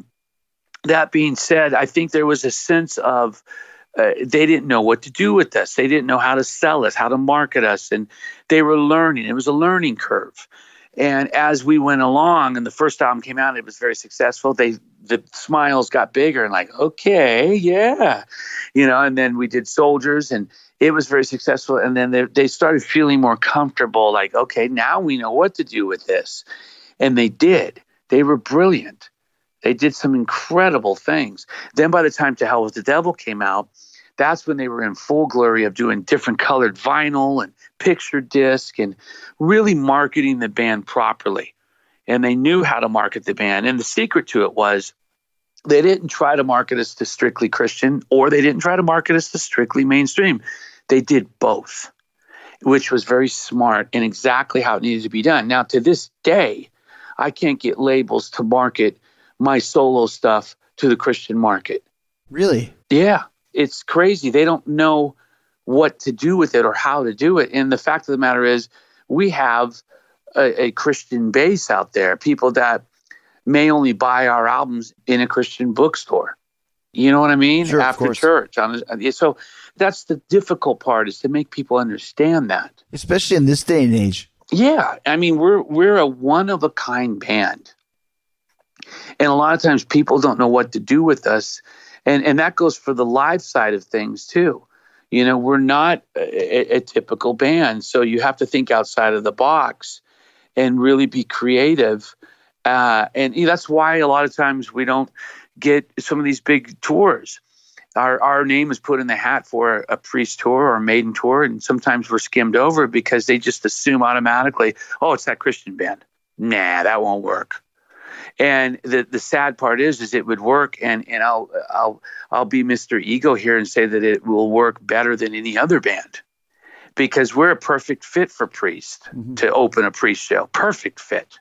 that being said, I think there was a sense of they didn't know what to do with us. They didn't know how to sell us, how to market us. And they were learning. It was a learning curve. And as we went along and the first album came out, it was very successful. The smiles got bigger and like, okay, yeah. You know, and then we did Soldiers, and it was very successful. And then they started feeling more comfortable, like, okay, now we know what to do with this. And they did. They were brilliant. They did some incredible things. Then by the time To Hell with the Devil came out, that's when they were in full glory of doing different colored vinyl and picture disc and really marketing the band properly. And they knew how to market the band. And the secret to it was they didn't try to market us to strictly Christian, or they didn't try to market us to strictly mainstream. They did both, which was very smart and exactly how it needed to be done. Now, to this day, I can't get labels to market my solo stuff to the Christian market. Really? Yeah. It's crazy. They don't know what to do with it or how to do it. And the fact of the matter is, we have a Christian base out there, people that may only buy our albums in a Christian bookstore. You know what I mean? Sure, after church. So that's the difficult part, is to make people understand that. Especially in this day and age. Yeah. I mean, we're a one-of-a-kind band. And a lot of times people don't know what to do with us. And that goes for the live side of things too. You know, we're not a typical band. So you have to think outside of the box and really be creative. And that's why a lot of times we don't get some of these big tours. Our name is put in the hat for a Priest tour or a Maiden tour. And sometimes we're skimmed over because they just assume automatically, oh, it's that Christian band. Nah, that won't work. And the sad part is it would work, and I'll be Mr. Ego here and say that it will work better than any other band, because we're a perfect fit for Priest to open a Priest show. Perfect fit.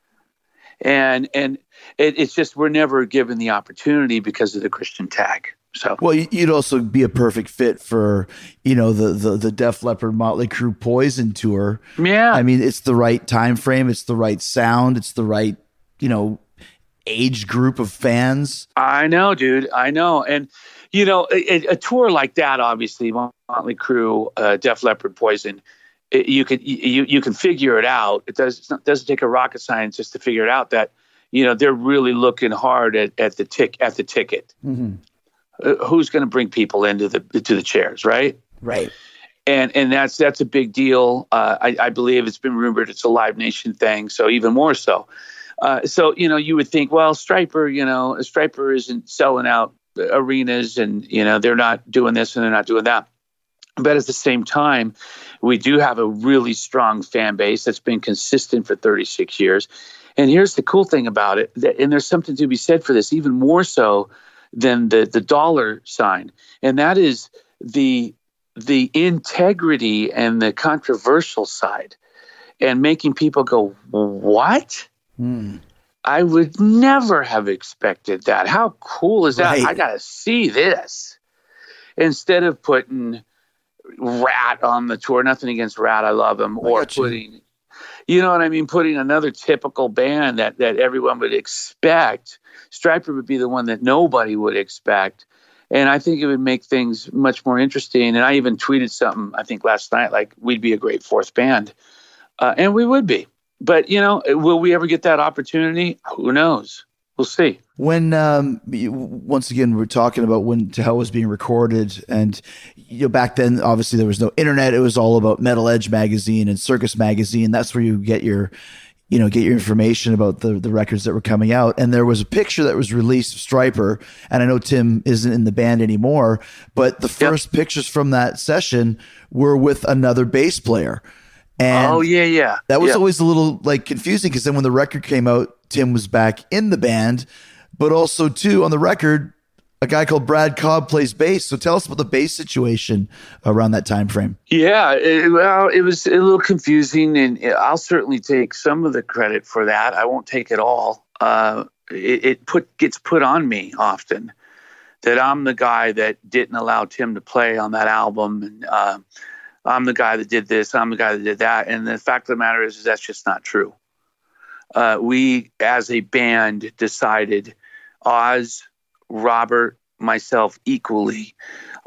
And it's just we're never given the opportunity because of the Christian tag. So well, you'd also be a perfect fit for, you know, the Def Leppard, Motley Crue, Poison tour. Yeah, I mean, it's the right time frame, it's the right sound, it's the right, you know, age group of fans. I know, dude. I know. And, you know, a tour like that, obviously, Motley Crue, Def Leppard, Poison, you can figure it out. It doesn't take a rocket scientist to figure it out that, you know, they're really looking hard at the ticket. Mm-hmm. Who's going to bring people into the chairs, right? Right. And that's a big deal. I believe it's been rumored it's a Live Nation thing, so even more so. So, you know, you would think, well, Stryper isn't selling out arenas, and, you know, they're not doing this and they're not doing that. But at the same time, we do have a really strong fan base that's been consistent for 36 years. And here's the cool thing about it, and there's something to be said for this, even more so than the dollar sign. And that is the integrity and the controversial side, and making people go, what? I would never have expected that. How cool is that? Right. I got to see this. Instead of putting Rat on the tour, nothing against Rat, I love him, or putting, you know what I mean, putting another typical band that everyone would expect. Stryper would be the one that nobody would expect. And I think it would make things much more interesting. And I even tweeted something, I think last night, like, we'd be a great fourth band. And we would be. But, you know, will we ever get that opportunity? Who knows? We'll see. When once again we're talking about when To Hell was being recorded, and back then obviously there was no internet. It was all about Metal Edge magazine and Circus magazine. That's where you get your information about the records that were coming out. And there was a picture that was released of Stryper, and I know Tim isn't in the band anymore, but the first pictures from that session were with another bass player. And that was always a little like confusing, because then when the record came out, Tim was back in the band. But also, too, on the record, a guy called Brad Cobb plays bass. So tell us about the bass situation around that time frame. Yeah, it was a little confusing, and I'll certainly take some of the credit for that. I won't take it all. It gets put on me often that I'm the guy that didn't allow Tim to play on that album, and I'm the guy that did this, I'm the guy that did that. And the fact of the matter is that's just not true. We, as a band, decided, Oz, Robert, myself equally,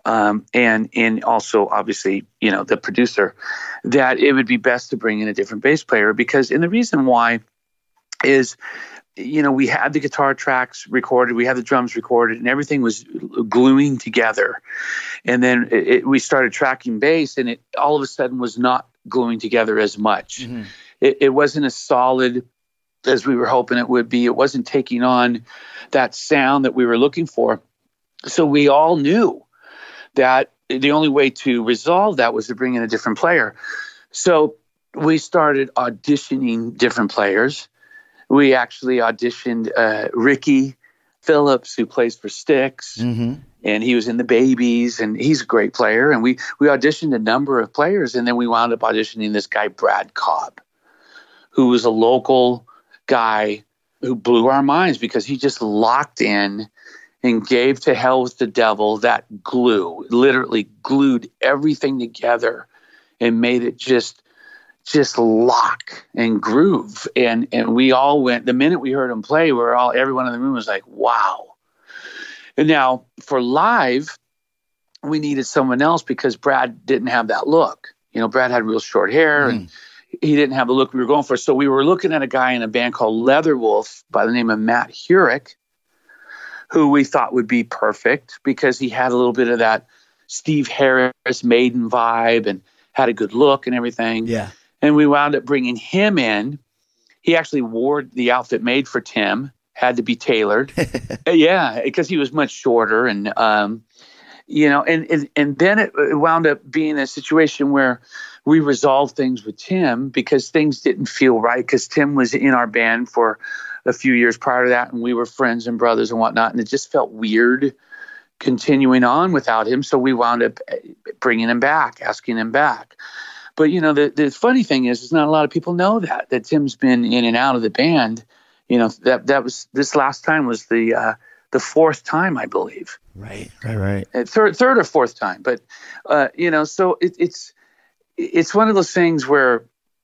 and also obviously, the producer, that it would be best to bring in a different bass player. And the reason why is, we had the guitar tracks recorded, we had the drums recorded, and everything was gluing together. And then we started tracking bass, and it all of a sudden was not gluing together as much. Mm-hmm. It wasn't as solid as we were hoping it would be. It wasn't taking on that sound that we were looking for. So we all knew that the only way to resolve that was to bring in a different player. So we started auditioning different players. We actually auditioned Ricky Phillips, who plays for Styx, and he was in the Babies, and he's a great player. And we auditioned a number of players, and then we wound up auditioning this guy, Brad Cobb, who was a local guy who blew our minds because he just locked in and gave To Hell with the Devil that glue, literally glued everything together and made it just lock and groove. And we all went, the minute we heard him play, everyone in the room was like, wow. And now for live, we needed someone else because Brad didn't have that look. Brad had real short hair and he didn't have the look we were going for. So we were looking at a guy in a band called Leatherwolf by the name of Matt Hurek, who we thought would be perfect because he had a little bit of that Steve Harris Maiden vibe and had a good look and everything. Yeah. And we wound up bringing him in. He actually wore the outfit made for Tim, had to be tailored. Yeah, because he was much shorter. And, and then it wound up being a situation where we resolved things with Tim because things didn't feel right, because Tim was in our band for a few years prior to that, and we were friends and brothers and whatnot, and it just felt weird continuing on without him. So we wound up bringing him back, asking him back. But, the funny thing is not a lot of people know that Tim's been in and out of the band. That was, this last time was the fourth time, I believe. Right. Third or fourth time. But, so it's one of those things where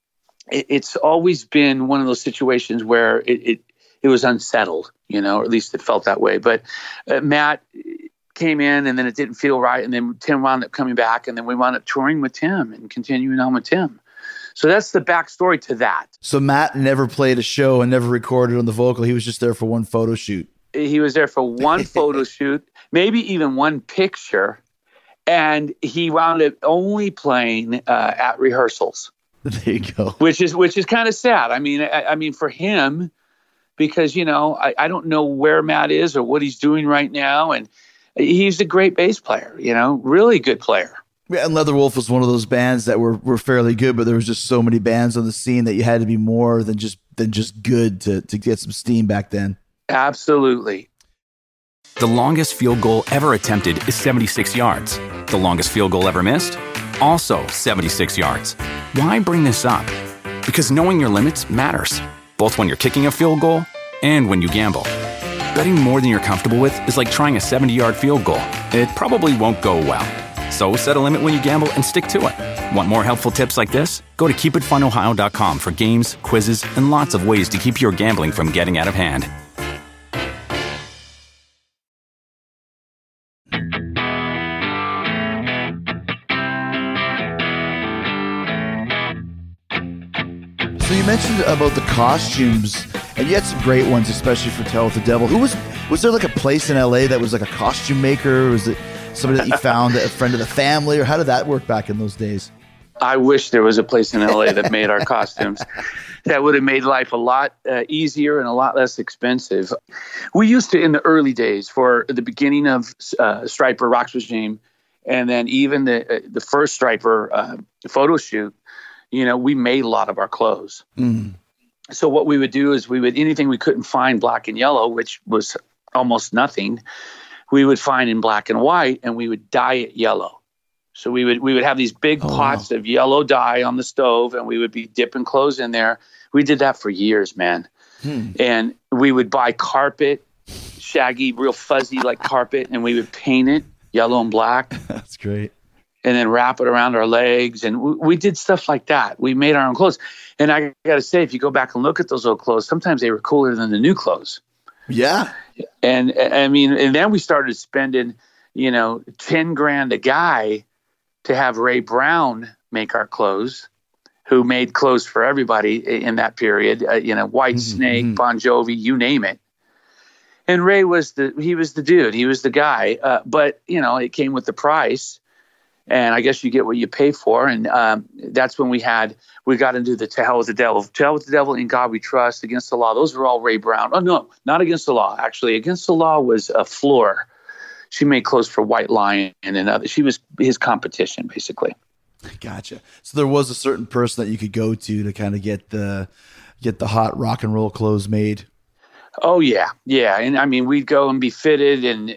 it's always been one of those situations where it was unsettled, or at least it felt that way. But Matt came in and then it didn't feel right. And then Tim wound up coming back, and then we wound up touring with Tim and continuing on with Tim. So that's the backstory to that. So Matt never played a show and never recorded on the vocal. He was just there for one photo shoot. He was there for one photo shoot, maybe even one picture. And he wound up only playing at rehearsals. There you go. Which is kind of sad. I mean, for him, because, I don't know where Matt is or what he's doing right now. And he's a great bass player, really good player. Yeah, and Leatherwolf was one of those bands that were fairly good, but there was just so many bands on the scene that you had to be more than just good to get some steam back then. Absolutely. The longest field goal ever attempted is 76 yards. The longest field goal ever missed? Also 76 yards. Why bring this up? Because knowing your limits matters, both when you're kicking a field goal and when you gamble. Betting more than you're comfortable with is like trying a 70-yard field goal. It probably won't go well. So set a limit when you gamble and stick to it. Want more helpful tips like this? Go to keepitfunohio.com for games, quizzes, and lots of ways to keep your gambling from getting out of hand. So you mentioned about the costumes, and you had some great ones, especially for To Hell with the Devil. Who Was there like a place in LA that was like a costume maker? Or was it somebody that you found, a friend of the family, or how did that work back in those days? I wish there was a place in LA that made our costumes. That would have made life a lot easier and a lot less expensive. We used to, in the early days, for the beginning of Stryper Rocks Regime, and then even the first Stryper photo shoot, we made a lot of our clothes. Mm. So what we would do is anything we couldn't find black and yellow, which was almost nothing, we would find in black and white, and we would dye it yellow. So we would have these big pots of yellow dye on the stove, and we would be dipping clothes in there. We did that for years, man. And we would buy carpet, shaggy, real fuzzy like carpet, and we would paint it yellow and black. That's great. And then wrap it around our legs. And we did stuff like that. We made our own clothes. And I got to say, if you go back and look at those old clothes, sometimes they were cooler than the new clothes. Yeah. And I mean, and then we started spending, $10,000 a guy to have Ray Brown make our clothes, who made clothes for everybody in that period, White Snake, Bon Jovi, you name it. And Ray was the dude, he was the guy. But it came with the price, and I guess you get what you pay for. And that's when we got into the To Hell with the Devil, To Hell with the Devil, In God We Trust, Against the Law. Those were all Ray Brown. Oh no, not Against the Law. Actually, Against the Law was Floor. She made clothes for White Lion and other. She was his competition, basically. Gotcha. So there was a certain person that you could go to kind of get the hot rock and roll clothes made. Oh yeah, yeah. And I mean, we'd go and be fitted and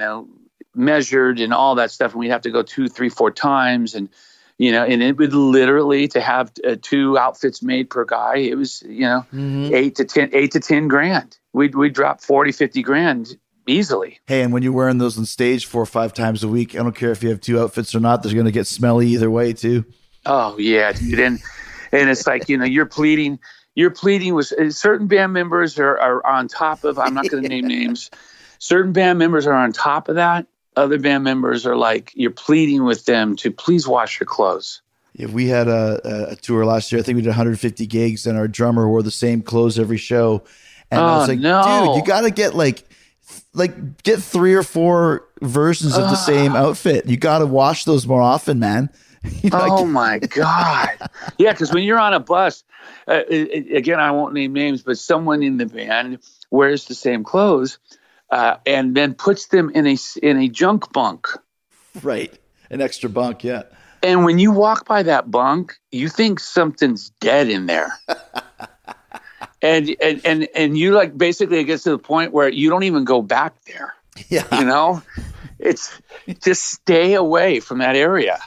measured and all that stuff, and we'd have to go 2, 3, 4 times, and and it would literally, to have 2 outfits made per guy, it was $8 to 10 grand. We'd drop 40, 50 grand. Easily. Hey, and when you're wearing those on stage 4 or 5 times a week, I don't care if you have 2 outfits or not, they're going to get smelly either way too. Oh yeah, dude. And it's like, you're pleading with certain band members are on top of, I'm not going to name names. Certain band members are on top of that. Other band members are like, you're pleading with them to please wash your clothes. Yeah, we had a tour last year. I think we did 150 gigs, and our drummer wore the same clothes every show. And I was like, dude, you got to get get 3 or 4 versions of the same outfit. You got to wash those more often, man. My God. Yeah, because when you're on a bus, again, I won't name names, but someone in the band wears the same clothes and then puts them in a junk bunk. Right. An extra bunk, yeah. And when you walk by that bunk, you think something's dead in there. And you basically it gets to the point where you don't even go back there. Yeah. It's just stay away from that area.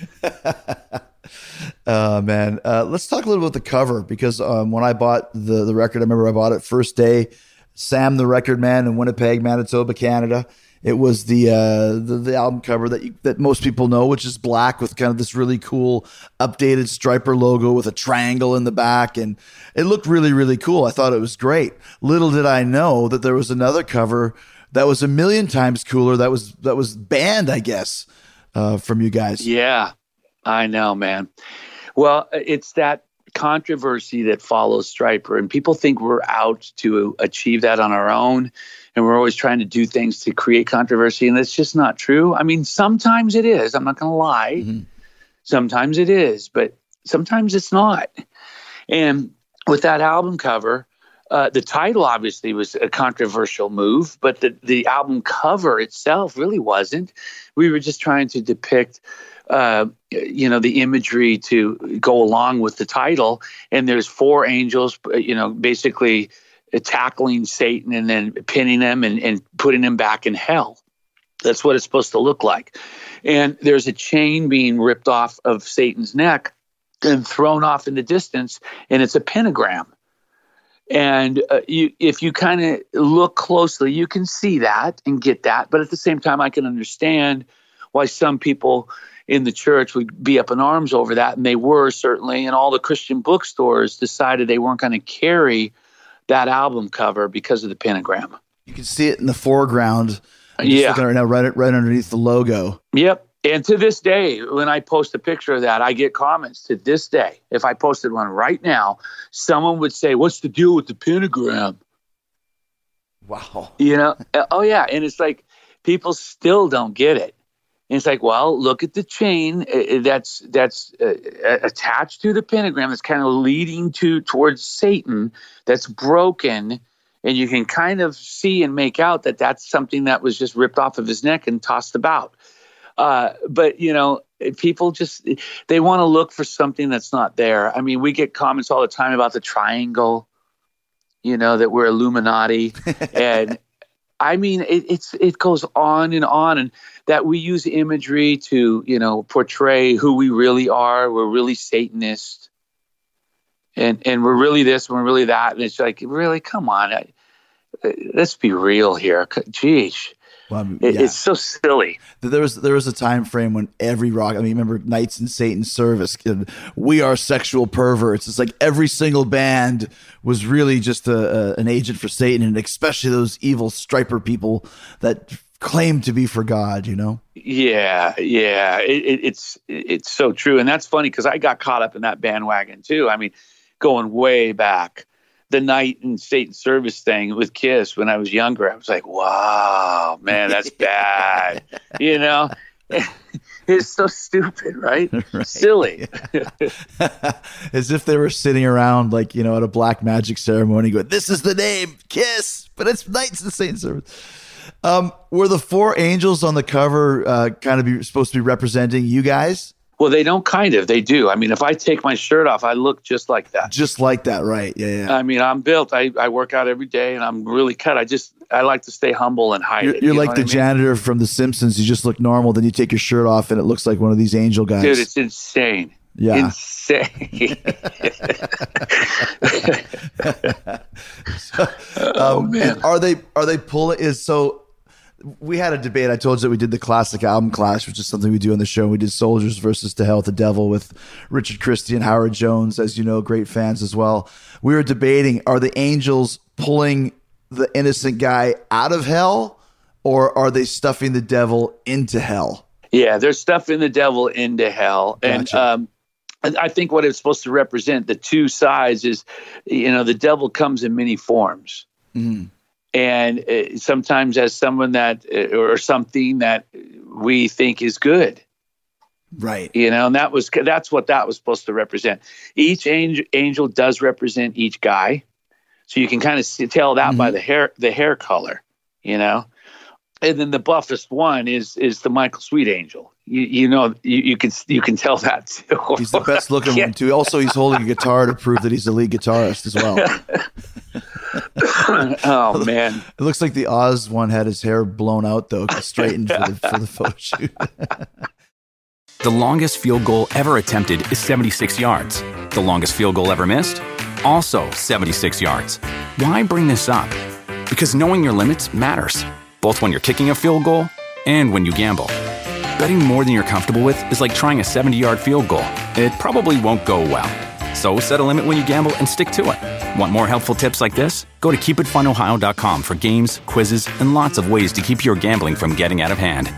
Man. Let's talk a little about the cover, because when I bought the record, I remember I bought it first day, Sam the Record Man in Winnipeg, Manitoba, Canada. It was the album cover that most people know, which is black with kind of this really cool updated Stryper logo with a triangle in the back, and it looked really, really cool. I thought it was great. Little did I know that there was another cover that was a million times cooler. That was banned, I guess, from you guys. Yeah, I know, man. Well, it's that controversy that follows Stryper, and people think we're out to achieve that on our own. And we're always trying to do things to create controversy, and that's just not true. I mean, sometimes it is. I'm not going to lie. Mm-hmm. Sometimes it is, but sometimes it's not. And with that album cover, the title obviously was a controversial move, but the album cover itself really wasn't. We were just trying to depict, the imagery to go along with the title. And there's 4 angels, basically tackling Satan and then pinning him and putting him back in hell. That's what it's supposed to look like. And there's a chain being ripped off of Satan's neck and thrown off in the distance, and it's a pentagram. And if you kind of look closely, you can see that and get that. But at the same time, I can understand why some people in the church would be up in arms over that, and they were certainly. And all the Christian bookstores decided they weren't going to carry that album cover because of the pentagram. You can see it in the foreground. Looking right now, right underneath the logo. Yep. And to this day, when I post a picture of that, I get comments to this day. If I posted one right now, someone would say, "What's the deal with the pentagram?" Wow. Oh yeah. And it's like, people still don't get it. And it's like, well, look at the chain that's attached to the pentagram that's kind of leading towards Satan, that's broken. And you can kind of see and make out that that's something that was just ripped off of his neck and tossed about. But, people they want to look for something that's not there. I mean, we get comments all the time about the triangle, that we're Illuminati. And I mean, it goes on, and that we use imagery to, portray who we really are. We're really Satanists, and we're really this, and we're really that. And it's like, really, come on, let's be real here. Geez. Well, it's so silly. There was a time frame when every rock, remember Knights in Satan's Service, we are sexual perverts. It's like every single band was really just an agent for Satan, and especially those evil striper people that claim to be for God, Yeah. It's so true. And that's funny because I got caught up in that bandwagon too. I mean, going way back. The Night in Satan's Service thing with Kiss when I was younger, I was like, wow, man, that's bad. It's so stupid, right? Silly. As if they were sitting around at a black magic ceremony going, this is the name, Kiss, but it's Knights in Satan's Service. Were the 4 angels on the cover supposed to be representing you guys? Well, they don't they do. I mean, if I take my shirt off, I look just like that. Just like that, right? Yeah. I mean, I'm built. I work out every day, and I'm really cut. I like to stay humble and hide it. You're like the janitor from The Simpsons. You just look normal, then you take your shirt off, and it looks like one of these angel guys. Dude, it's insane. Yeah. Insane. Man. Are they pulling? We had a debate. I told you that we did the classic album clash, which is something we do on the show. We did Soldiers versus To Hell with the Devil with Richard Christie and Howard Jones, as you know, great fans as well. We were debating, are the angels pulling the innocent guy out of hell, or are they stuffing the devil into hell? Yeah, they're stuffing the devil into hell. Gotcha. And I think what it's supposed to represent, the two sides, is, the devil comes in many forms. Mm-hmm. And sometimes as someone that or something that we think is good, right? And that's what that was supposed to represent. Each angel does represent each guy, so you can kind of tell that by the hair color, And then the buffest one is the Michael Sweet angel. You can tell that too. He's the best looking one too. Also, he's holding a guitar to prove that he's the lead guitarist as well. Oh man! It looks like the Oz one had his hair blown out though, straightened for the photo shoot. The longest field goal ever attempted is 76 yards. The longest field goal ever missed? Also 76 yards. Why bring this up? Because knowing your limits matters, both when you're kicking a field goal and when you gamble. Betting more than you're comfortable with is like trying a 70-yard field goal. It probably won't go well. So set a limit when you gamble and stick to it. Want more helpful tips like this? Go to keepitfunohio.com for games, quizzes, and lots of ways to keep your gambling from getting out of hand.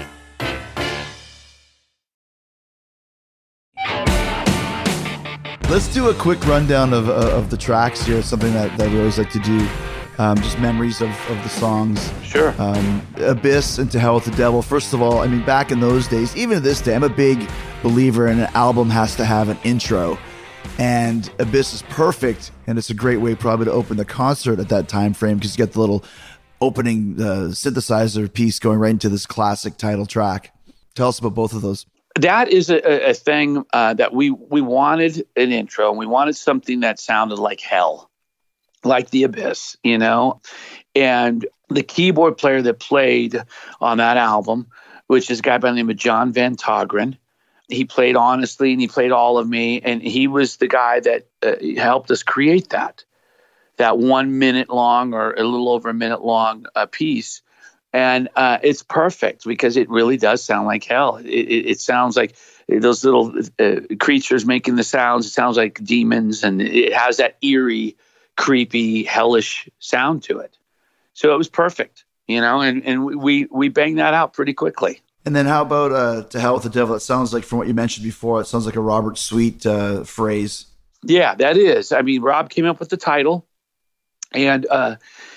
Let's do a quick rundown of the tracks here. It's something that we always like to do. Just memories of the songs. Sure. Abyss and To Hell with the Devil. First of all, back in those days, even to this day, I'm a big believer in an album has to have an intro. And Abyss is perfect, and it's a great way probably to open the concert at that time frame because you get the little opening synthesizer piece going right into this classic title track. Tell us about both of those. That is a thing that we wanted an intro, and we wanted something that sounded like hell, like the Abyss, And the keyboard player that played on that album, which is a guy by the name of John Van Togren, he played honestly, and he played All of Me, and he was the guy that helped us create that 1 minute long or a little over a minute long piece. And it's perfect because it really does sound like hell. It sounds like those little creatures making the sounds. It sounds like demons, and it has that eerie, creepy, hellish sound to it. So it was perfect, and we banged that out pretty quickly. And then how about To Hell with the Devil? It sounds like, from what you mentioned before, it sounds like a Robert Sweet phrase. Yeah, that is. Rob came up with the title, and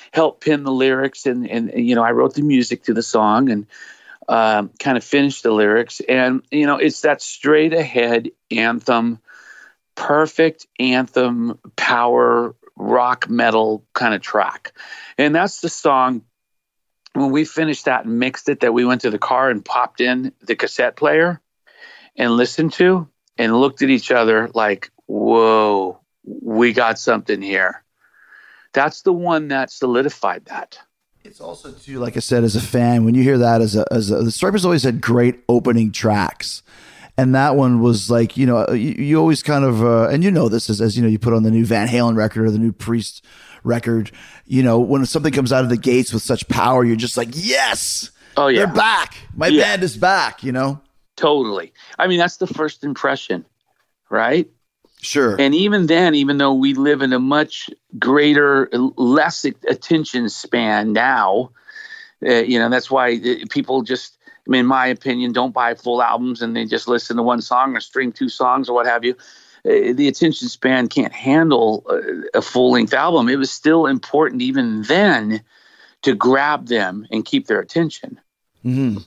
helped pin the lyrics, and I wrote the music to the song and kind of finished the lyrics. And it's that straight ahead anthem, perfect anthem, power rock metal kind of track. And that's the song. When we finished that and mixed it, that we went to the car and popped in the cassette player and listened to and looked at each other like, whoa, we got something here. That's the one that solidified that. It's also too, like I said, as a fan, when you hear that the Stripers always had great opening tracks. And that one was like, you always kind of, and this as you put on the new Van Halen record or the new Priest record, when something comes out of the gates with such power, you're just like, yes, oh yeah, they're back. My band is back, Totally. I mean, that's the first impression, right? Sure. And even then, even though we live in a much greater, less attention span now, that's why people just, in my opinion, don't buy full albums and they just listen to one song or string two songs or what have you. The attention span can't handle a full-length album. It was still important even then to grab them and keep their attention. Mm-hmm.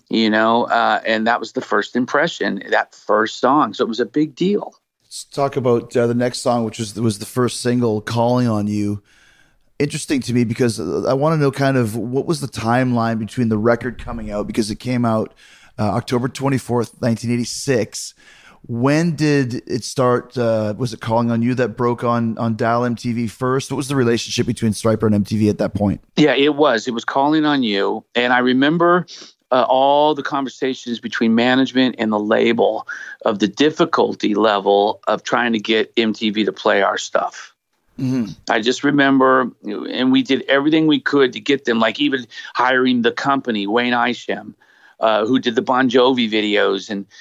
And that was the first impression, that first song. So it was a big deal. Let's talk about the next song, which was the first single, Calling on You. Interesting to me because I want to know kind of what was the timeline between the record coming out, because it came out October 24th, 1986. When did it start? Was it Calling on You that broke on Dial MTV first? What was the relationship between Stryper and MTV at that point? Yeah, it was Calling on You. And I remember all the conversations between management and the label of the difficulty level of trying to get MTV to play our stuff. Mm-hmm. I just remember, and we did everything we could to get them, like even hiring the company, Wayne Isham, who did the Bon Jovi videos. And,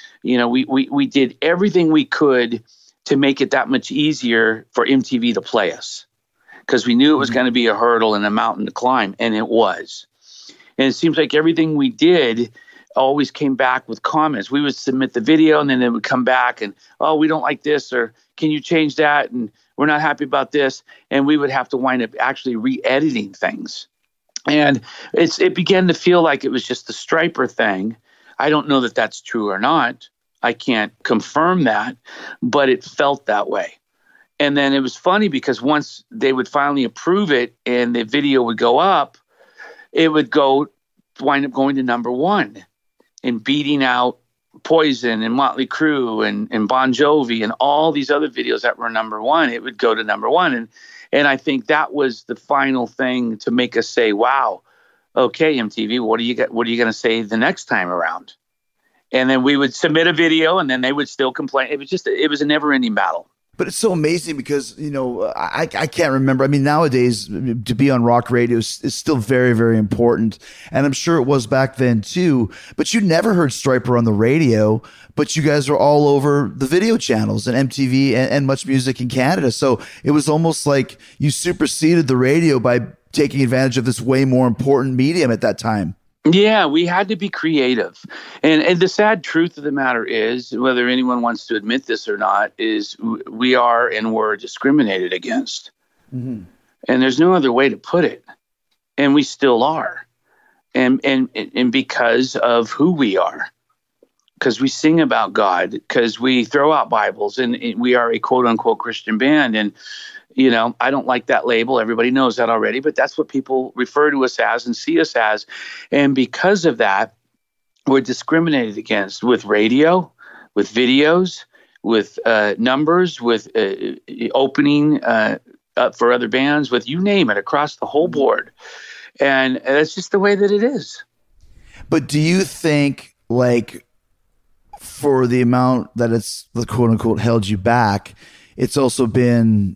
we did everything we could to make it that much easier for MTV to play us, because we knew it was going to be a hurdle and a mountain to climb. And it was. And it seems like everything we did always came back with comments. We would submit the video and then they would come back and, oh, we don't like this, or can you change that? And we're not happy about this. And we would have to wind up actually re-editing things. And it began to feel like it was just the Stryper thing. I don't know that that's true or not. I can't confirm that, but it felt that way. And then it was funny because once they would finally approve it and the video would go up, it would wind up going to number one and beating out Poison and Motley Crue and Bon Jovi and all these other videos that were number one. It would go to number one. And I think that was the final thing to make us say, wow, okay, MTV, what are you going to say the next time around? And then we would submit a video and then they would still complain. It was a never ending battle. But it's so amazing because, I can't remember. I mean, nowadays to be on rock radio is still very, very important. And I'm sure it was back then too, but you never heard Stryper on the radio, but you guys are all over the video channels and MTV and Much Music in Canada. So it was almost like you superseded the radio by taking advantage of this way more important medium at that time. Yeah, we had to be creative. And the sad truth of the matter is, whether anyone wants to admit this or not, is we are and were discriminated against. Mm-hmm. And there's no other way to put it. And we still are. And because of who we are. Because we sing about God, because we throw out Bibles, and we are a quote-unquote Christian band. And I don't like that label. Everybody knows that already, but that's what people refer to us as and see us as. And because of that, we're discriminated against with radio, with videos, with numbers, with opening up for other bands, with you name it, across the whole board. And that's just the way that it is. But do you think, like, for the amount that it's the quote unquote held you back, it's also been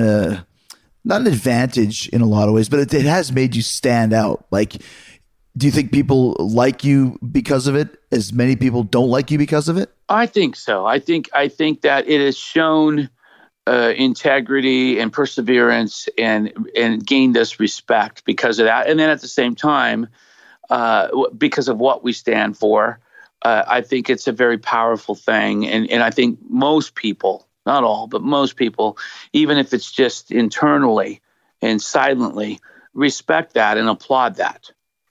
not an advantage in a lot of ways, but it has made you stand out? Like, do you think people like you because of it as many people don't like you because of it? I think so. I think that it has shown integrity and perseverance and gained us respect because of that. And then at the same time, because of what we stand for, I think it's a very powerful thing. And I think most people, not all, but most people, even if it's just internally and silently, respect that and applaud that.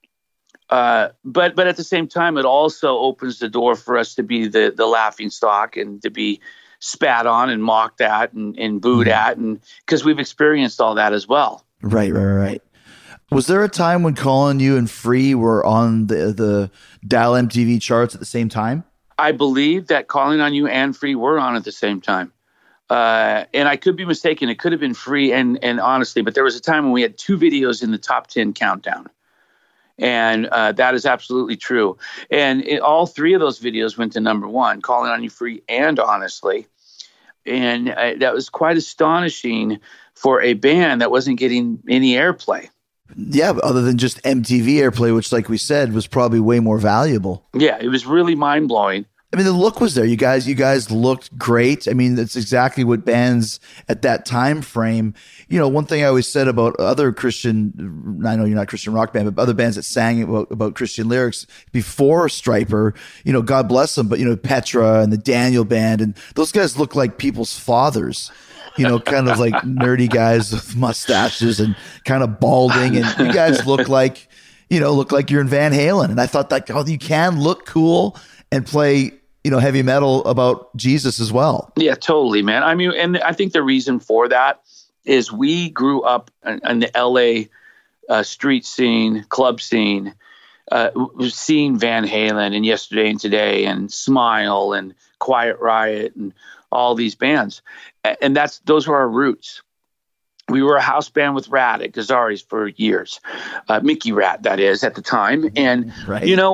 But at the same time, it also opens the door for us to be the laughing stock and to be spat on and mocked at and booed at, and because we've experienced all that as well. Right. Was there a time when Calling You and Free were on the Dial MTV charts at the same time? I believe that Calling on You and Free were on at the same time. And I could be mistaken. It could have been Free and Honestly, but there was a time when we had 2 videos in the top 10 countdown. And that is absolutely true. And all 3 of those videos went to number 1, Calling on You, Free, and Honestly. And that was quite astonishing for a band that wasn't getting any airplay. Yeah, other than just MTV airplay, which, like we said, was probably way more valuable. Yeah, it was really mind-blowing. I mean, the look was there. You guys looked great. I mean, that's exactly what bands at that time frame. You know, one thing I always said about other Christian, I know you're not a Christian rock band, but other bands that sang about Christian lyrics before Stryper, you know, God bless them, but, you know, Petra and the Daniel Band, and those guys look like people's fathers. You know, kind of like nerdy guys with mustaches and kind of balding, and you guys look like you're in Van Halen. And I thought that, oh, you can look cool and play, you know, heavy metal about Jesus as well. Yeah, totally, man. I mean, and I think the reason for that is we grew up in the LA street scene, club scene, seeing Van Halen and Yesterday and Today and Smile and Quiet Riot and all these bands. And those were our roots. We were a house band with Rat at Gazzarri's for years. Mickey Rat, that is, at the time. And, you know,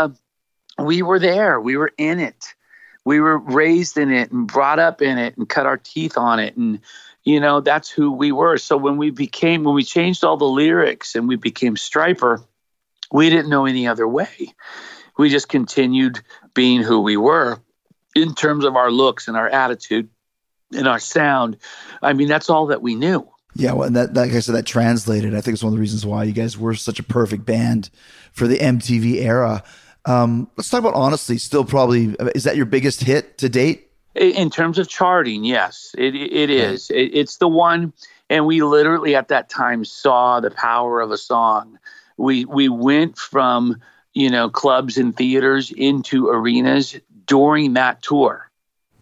we were there. We were in it. We were raised in it and brought up in it and cut our teeth on it. And, you know, that's who we were. So when we changed all the lyrics and we became Stryper, we didn't know any other way. We just continued being who we were in terms of our looks and our attitude and our sound. I mean, that's all that we knew. Yeah, well, and that, like I said, that translated. I think it's one of the reasons why you guys were such a perfect band for the MTV era. Let's talk about Honestly. Still probably, is that your biggest hit to date? In terms of charting, yes, it is. It's the one, and we literally at that time saw the power of a song. We went from, you know, clubs and theaters into arenas during that tour.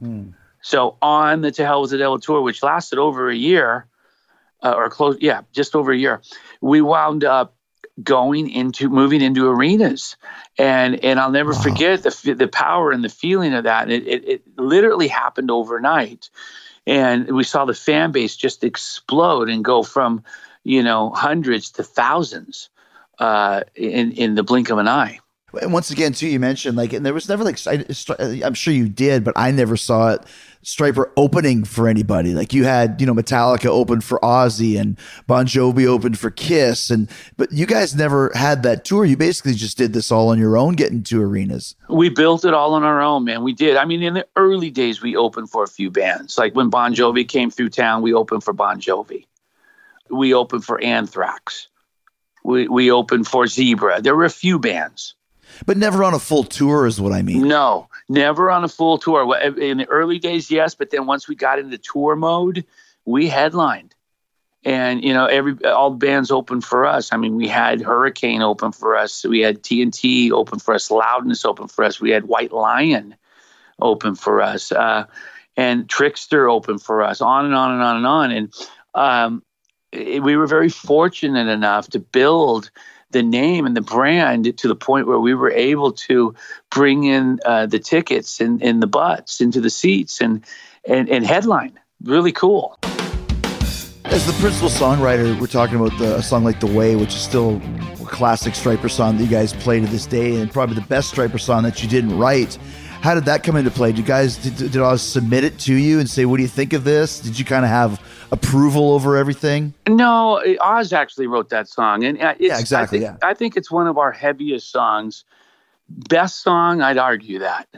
So on the To Hell With the Devil tour, which lasted over a year, just over a year, we wound up moving into arenas, and I'll never forget the power and the feeling of that. It literally happened overnight, and we saw the fan base just explode and go from, you know, hundreds to thousands in the blink of an eye. And once again, too, you mentioned like, and there was never like, I'm sure you did, but I never saw it, Stryper opening for anybody. Like you had, you know, Metallica opened for Ozzy and Bon Jovi opened for Kiss, but you guys never had that tour. You basically just did this all on your own, getting to arenas. We built it all on our own, man. We did. I mean, in the early days, we opened for a few bands. Like when Bon Jovi came through town, we opened for Bon Jovi. We opened for Anthrax. We opened for Zebra. There were a few bands. But never on a full tour is what I mean. No, never on a full tour. In the early days, yes, but then once we got into tour mode, we headlined. And, you know, all the bands opened for us. I mean, we had Hurricane open for us. We had TNT open for us. Loudness open for us. We had White Lion open for us. And Trickster open for us. On and on and on and on. And we were very fortunate enough to build the name and the brand to the point where we were able to bring in the tickets and the butts into the seats and headline. Really cool. As the principal songwriter, we're talking about a song like The Way, which is still a classic Stryper song that you guys play to this day, and probably the best Stryper song that you didn't write. How did that come into play? Did Oz submit it to you and say, what do you think of this? Did you kind of have approval over everything? No, Oz actually wrote that song. And yeah, exactly. I think it's one of our heaviest songs. Best song, I'd argue that.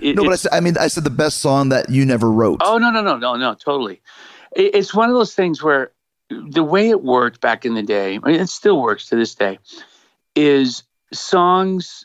I said the best song that you never wrote. Oh, no, totally. It's one of those things where the way it worked back in the day, I mean, it still works to this day, is songs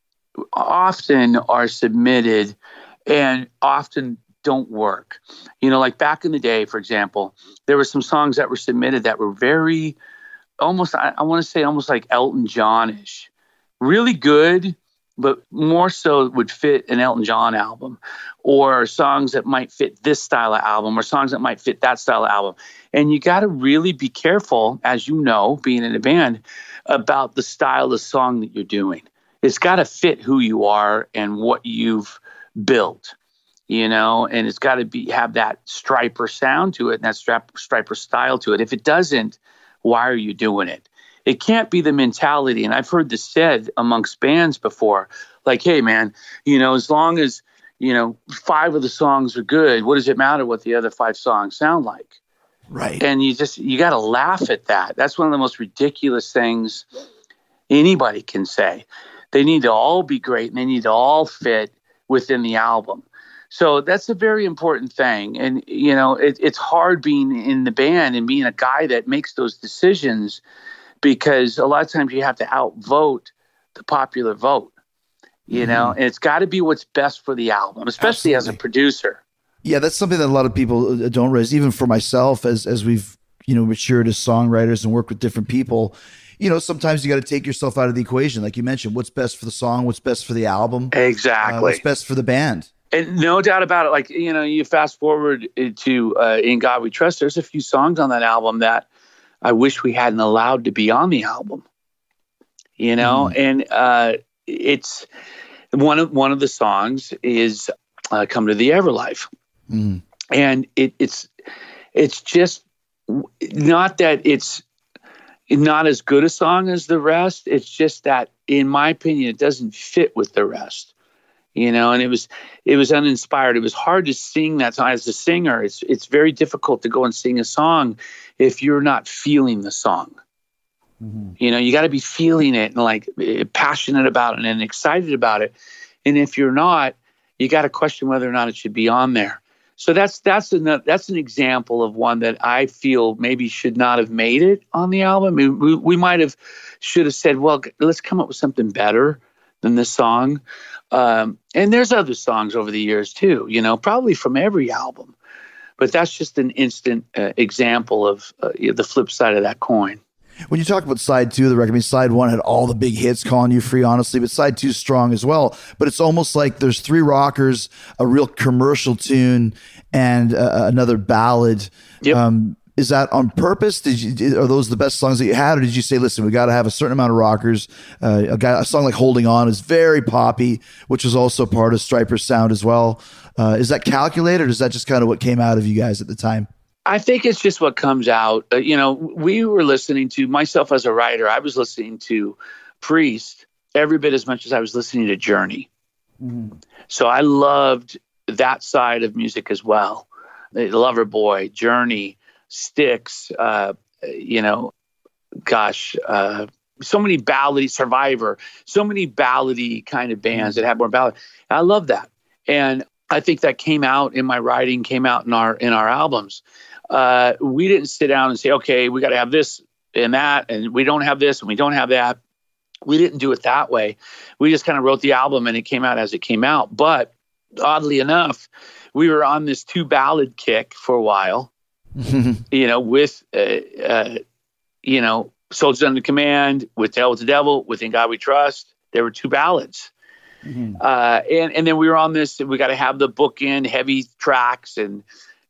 often are submitted and often don't work. You know, like back in the day, for example, there were some songs that were submitted that were very almost, I want to say almost like Elton John-ish. Really good, but more so would fit an Elton John album, or songs that might fit this style of album, or songs that might fit that style of album. And you got to really be careful, as you know, being in a band, about the style of song that you're doing. It's got to fit who you are and what you've built, and it's got to have that Stryper sound to it and that Stryper style to it. If it doesn't, why are you doing it? It can't be the mentality. And I've heard this said amongst bands before, like, hey man, as long as, 5 of the songs are good, what does it matter what the other 5 songs sound like? Right. And you got to laugh at that. That's one of the most ridiculous things anybody can say. They need to all be great and they need to all fit within the album. So that's a very important thing. And, it's hard being in the band and being a guy that makes those decisions, because a lot of times you have to outvote the popular vote, and it's got to be what's best for the album, especially as a producer. Yeah, that's something that a lot of people don't realize, even for myself, as we've, matured as songwriters and worked with different people. Sometimes you got to take yourself out of the equation. Like you mentioned, what's best for the song, what's best for the album. Exactly. What's best for the band. And no doubt about it. Like, you fast forward to In God We Trust, there's a few songs on that album that I wish we hadn't allowed to be on the album, and it's one of the songs is Come to the Everlife. And it's just not that it's not as good a song as the rest. It's just that, in my opinion, it doesn't fit with the rest. And it was uninspired. It was hard to sing that song as a singer. It's very difficult to go and sing a song if you're not feeling the song. You got to be feeling it and like passionate about it and excited about it. And if you're not, you got to question whether or not it should be on there. So that's an example of one that I feel maybe should not have made it on the album. We should have said, well, let's come up with something better than this song. And there's other songs over the years too, probably from every album. But that's just an instant example of the flip side of that coin. When you talk about side 2 of the record, side 1 had all the big hits, Calling You Free, honestly, but side 2 is strong as well. But it's almost like there's 3 rockers, a real commercial tune, and another ballad. Yep. Is that on purpose? Are those the best songs that you had, or did you say, listen, we got to have a certain amount of rockers? A song like Holding On is very poppy, which is also part of Stryper's sound as well. Is that calculated, or is that just kind of what came out of you guys at the time? I think it's just what comes out. We were listening to, myself as a writer, I was listening to Priest every bit as much as I was listening to Journey. So I loved that side of music as well. Loverboy, Journey, Styx, so many ballady, Survivor, so many ballady kind of bands that had more ballad. I love that. And I think that came out in my writing, came out in our albums. We didn't sit down and say, okay, we got to have this and that, and we don't have this and we don't have that. We didn't do it that way. We just kind of wrote the album and it came out as it came out. But oddly enough, we were on this 2 ballad kick for a while, with, Soldiers Under Command, with To Hell with the Devil, with In God We Trust. There were 2 ballads. And then we were on this, we got to have the bookend heavy tracks. And,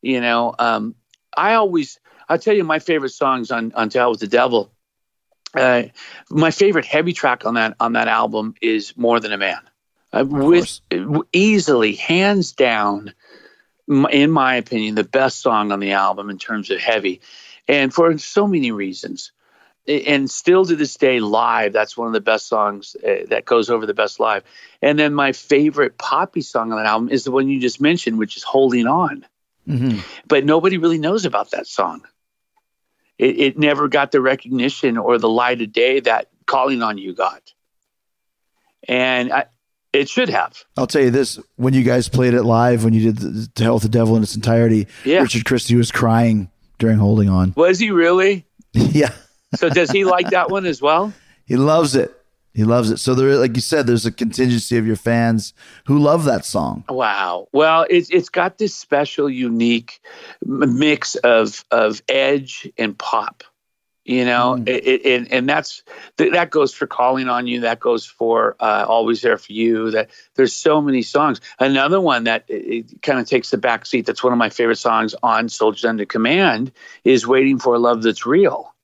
I'll tell you my favorite songs on To Hell with the Devil. My favorite heavy track on that album is More Than a Man. With easily, hands down, in my opinion, the best song on the album in terms of heavy, and for so many reasons. And still to this day, live, that's one of the best songs that goes over the best live. And then my favorite poppy song on that album is the one you just mentioned, which is Holding On. But nobody really knows about that song. It never got the recognition or the light of day that Calling On You got. And it should have. I'll tell you this, when you guys played it live, when you did To Hell with the Devil in its entirety, Richard Christy was crying during Holding On. Was he really? Yeah. So does he like that one as well? He loves it. He loves it. So there, like you said, there's a contingency of your fans who love that song. Wow. Well, it's got this special, unique mix of edge and pop. You know, and that goes for Calling on You. That goes for Always There for You. That there's so many songs. Another one that it kind of takes the back seat. That's one of my favorite songs on Soldiers Under Command is Waiting for a Love That's Real.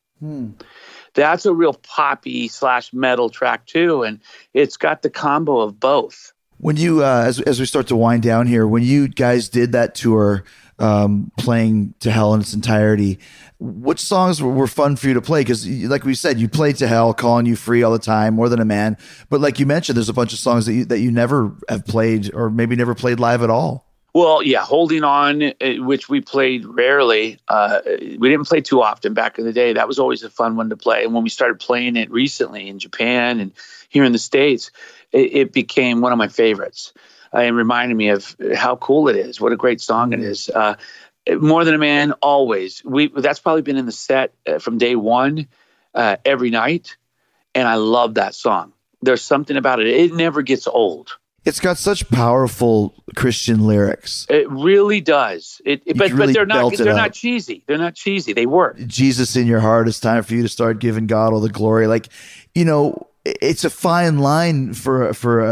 That's a real poppy / metal track too, and it's got the combo of both. When you, as we start to wind down here, when you guys did that tour, playing To Hell in its entirety, which songs were fun for you to play? Because, like we said, you played To Hell, Calling You Free all the time, More Than a Man. But like you mentioned, there's a bunch of songs that you never have played, or maybe never played live at all. Well, yeah, Holding On, which we played rarely. We didn't play too often back in the day. That was always a fun one to play. And when we started playing it recently in Japan and here in the States, it became one of my favorites. It reminded me of how cool it is. What a great song it is. More Than a Man, always. That's probably been in the set from day one, every night. And I love that song. There's something about it. It never gets old. It's got such powerful Christian lyrics. It really does. But really they're not belt it not out. cheesy. They're not cheesy. They work. Jesus in your heart, it's time for you to start giving God all the glory. Like, you know, it's a fine line for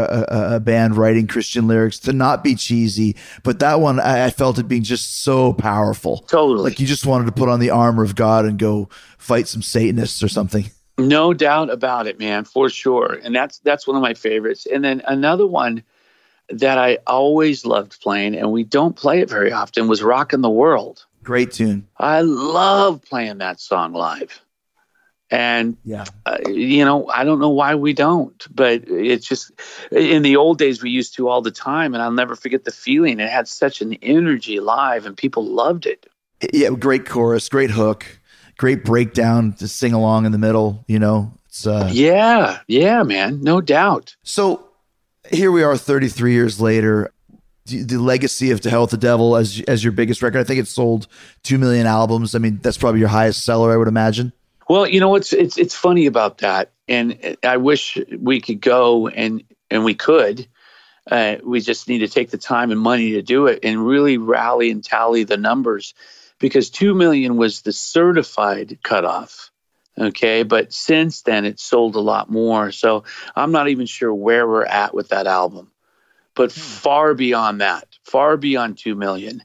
a band writing Christian lyrics to not be cheesy, but that one I felt it being just so powerful. Totally. Like you just wanted to put on the armor of God and go fight some Satanists or something. No doubt about it, man, for sure. And that's one of my favorites. And then another one that I always loved playing, and we don't play it very often, was Rockin' the World. Great tune. I love playing that song live. And, Yeah. you know, I don't know why we don't, but it's just, in the old days, we used to all the time, and I'll never forget the feeling. It had such an energy live, and people loved it. Yeah, great chorus, great hook, great breakdown to sing along in the middle, you know. It's Yeah, man, no doubt. So here we are 33 years later. The legacy of To Hell with the Devil as your biggest record. I think it sold 2 million albums. I mean, that's probably your highest seller, I would imagine. Well, you know, it's funny about that. And I wish we could go and we could. We just need to take the time and money to do it and really rally and tally the numbers, because 2 million was the certified cutoff. Okay. But since then it sold a lot more. So I'm not even sure where we're at with that album, but far beyond that, far beyond 2 million.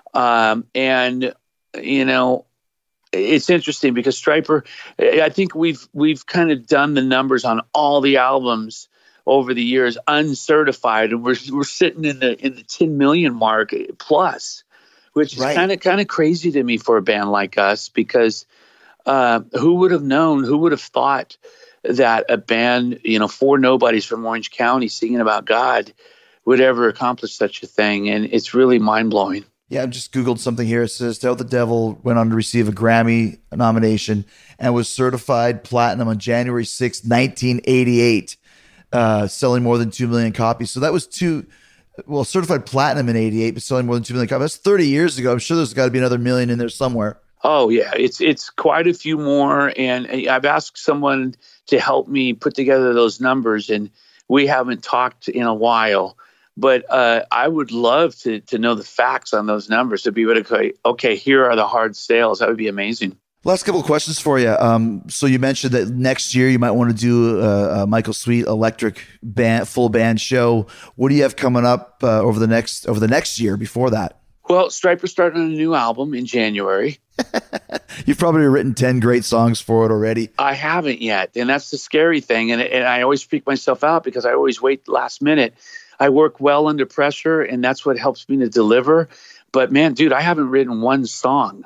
And, you know, it's interesting because Stryper, I think we've kind of done the numbers on all the albums over the years uncertified, and we're sitting in the 10 million mark plus, which is kind of crazy to me for a band like us, because who would have known, who would have thought that a band, you know, four nobodies from Orange County singing about God would ever accomplish such a thing. And it's really mind blowing. Yeah, I just Googled something here. It says To Hell with the Devil went on to receive a Grammy nomination and was certified platinum on January 6, 1988, selling more than 2 million copies. So that was certified platinum in 88, but selling more than 2 million copies. That's 30 years ago. I'm sure there's got to be another million in there somewhere. Oh, yeah, it's quite a few more. And I've asked someone to help me put together those numbers, and we haven't talked in a while. But I would love to know the facts on those numbers, to be able to say, okay, here are the hard sales. That would be amazing. Last couple of questions for you. So you mentioned that next year you might want to do a Michael Sweet electric band, full band show. What do you have coming up over the next year before that? Well, Stryper's starting a new album in January. You've probably written 10 great songs for it already. I haven't yet, and that's the scary thing. And I always freak myself out because I always wait last minute. I work well under pressure, and that's what helps me to deliver. But man, dude, I haven't written one song.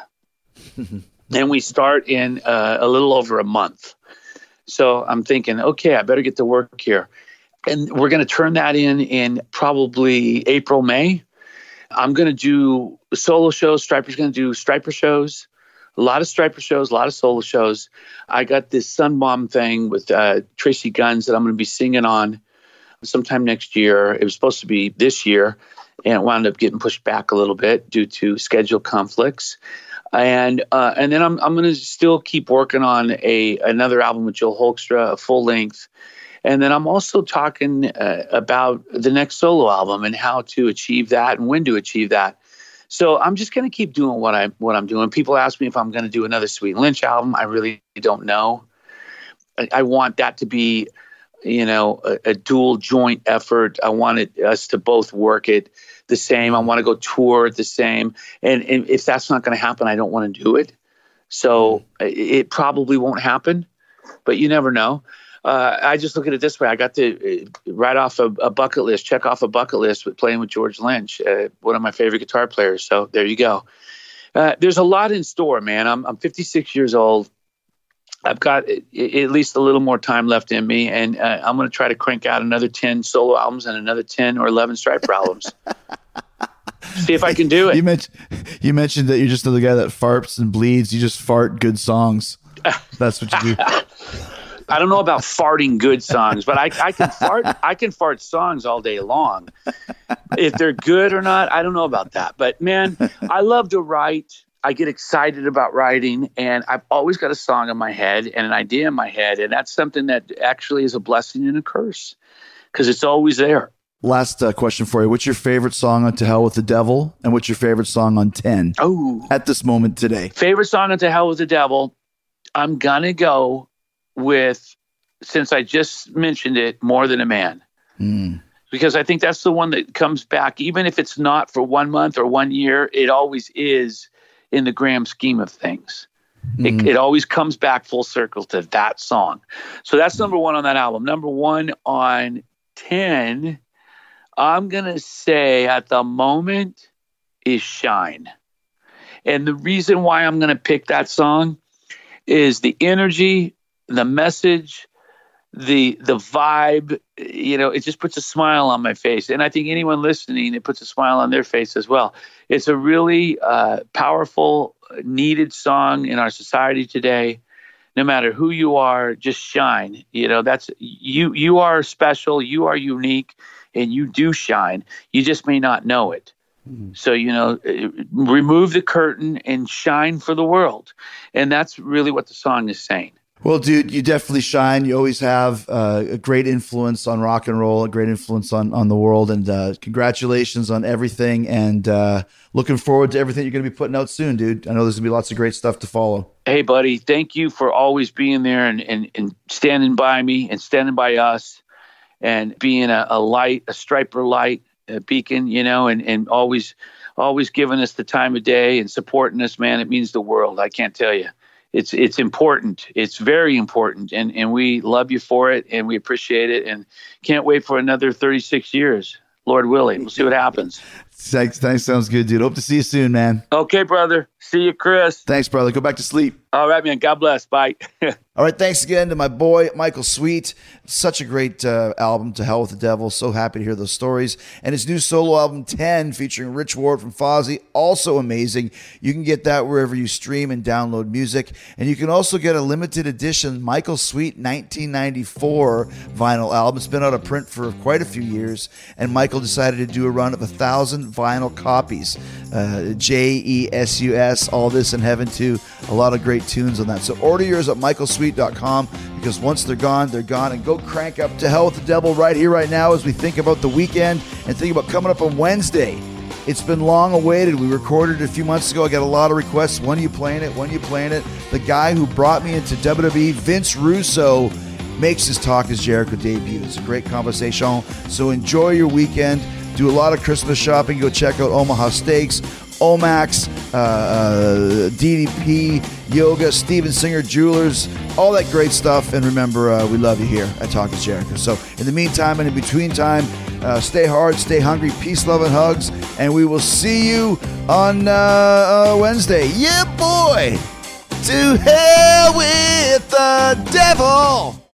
And we start in a little over a month. So I'm thinking, okay, I better get to work here. And we're going to turn that in probably April, May. I'm going to do solo shows. Stryper's going to do Stryper shows. A lot of Stryper shows, a lot of solo shows. I got this Sunbomb thing with Tracy Guns that I'm going to be singing on sometime next year. It was supposed to be this year, and it wound up getting pushed back a little bit due to schedule conflicts. And then I'm going to still keep working on another album with Joel Hoekstra, a full length. And then I'm also talking about the next solo album and how to achieve that and when to achieve that. So I'm just going to keep doing what I'm doing. People ask me if I'm going to do another Sweet Lynch album. I really don't know. I want that to be, a dual joint effort. I wanted us to both work it the same. I want to go tour it the same. And if that's not going to happen, I don't want to do it. So it probably won't happen, but you never know. I just look at it this way. I got to write off a bucket list, check off a bucket list with playing with George Lynch, one of my favorite guitar players. So there you go. There's a lot in store, man. I'm 56 years old. I've got at least a little more time left in me, and I'm going to try to crank out another 10 solo albums and another 10 or 11 Stryper albums. See if I can do it. You mentioned that you're just the guy that farts and bleeds. You just fart good songs. That's what you do. I don't know about farting good songs, but I can fart. I can fart songs all day long. If they're good or not, I don't know about that. But man, I love to write. I get excited about writing, and I've always got a song in my head and an idea in my head, and that's something that actually is a blessing and a curse because it's always there. Last question for you. What's your favorite song on To Hell with the Devil, and what's your favorite song on 10 at this moment today? Favorite song on To Hell with the Devil, I'm going to go with, since I just mentioned it, More Than a Man. Because I think that's the one that comes back, even if it's not for 1 month or 1 year, it always is in the grand scheme of things. It always comes back full circle to that song. So that's number one on that album. Number one on 10, I'm going to say at the moment is Shine. And the reason why I'm going to pick that song is the energy, the message, the vibe, it just puts a smile on my face. And I think anyone listening, it puts a smile on their face as well. It's a really powerful, needed song in our society today. No matter who you are, just shine. That's you are special, you are unique, and you do shine. You just may not know it. So, remove the curtain and shine for the world. And that's really what the song is saying. Well, dude, you definitely shine. You always have a great influence on rock and roll, a great influence on the world. And congratulations on everything. And looking forward to everything you're going to be putting out soon, dude. I know there's going to be lots of great stuff to follow. Hey, buddy, thank you for always being there and standing by me and standing by us and being a light, a Stryper light, a beacon, and always giving us the time of day and supporting us, man. It means the world. I can't tell you. It's important. It's very important. And we love you for it, and we appreciate it, and can't wait for another 36 years. Lord willing. We'll see what happens. Thanks. Sounds good, dude. Hope to see you soon, man. Okay, brother. See you, Chris. Thanks, brother. Go back to sleep. All right, man. God bless. Bye. All right. Thanks again to my boy, Michael Sweet. Such a great album, To Hell with the Devil. So happy to hear those stories. And his new solo album, 10, featuring Rich Ward from Fozzy. Also amazing. You can get that wherever you stream and download music. And you can also get a limited edition Michael Sweet 1994 vinyl album. It's been out of print for quite a few years. And Michael decided to do a run of 1,000 vinyl copies. JESUS, All This in Heaven too. A lot of great tunes on that. So order yours at michaelsweet.com, because once they're gone, they're gone. And go crank up To Hell with the Devil right here, right now, as we think about the weekend and think about coming up on Wednesday. It's been long awaited. We recorded it a few months ago. I got a lot of requests. When are you playing it? When are you playing it? The guy who brought me into WWE, Vince Russo, makes his Talk Is Jericho debut. It's a great conversation. So enjoy your weekend. Do a lot of Christmas shopping. Go check out Omaha Steaks, Omax, DDP, Yoga, Steven Singer Jewelers, all that great stuff. And remember, we love you here at Talk Is Jericho. So in the meantime and in between time, stay hard, stay hungry, peace, love, and hugs. And we will see you on Wednesday. Yeah, boy! To hell with the devil!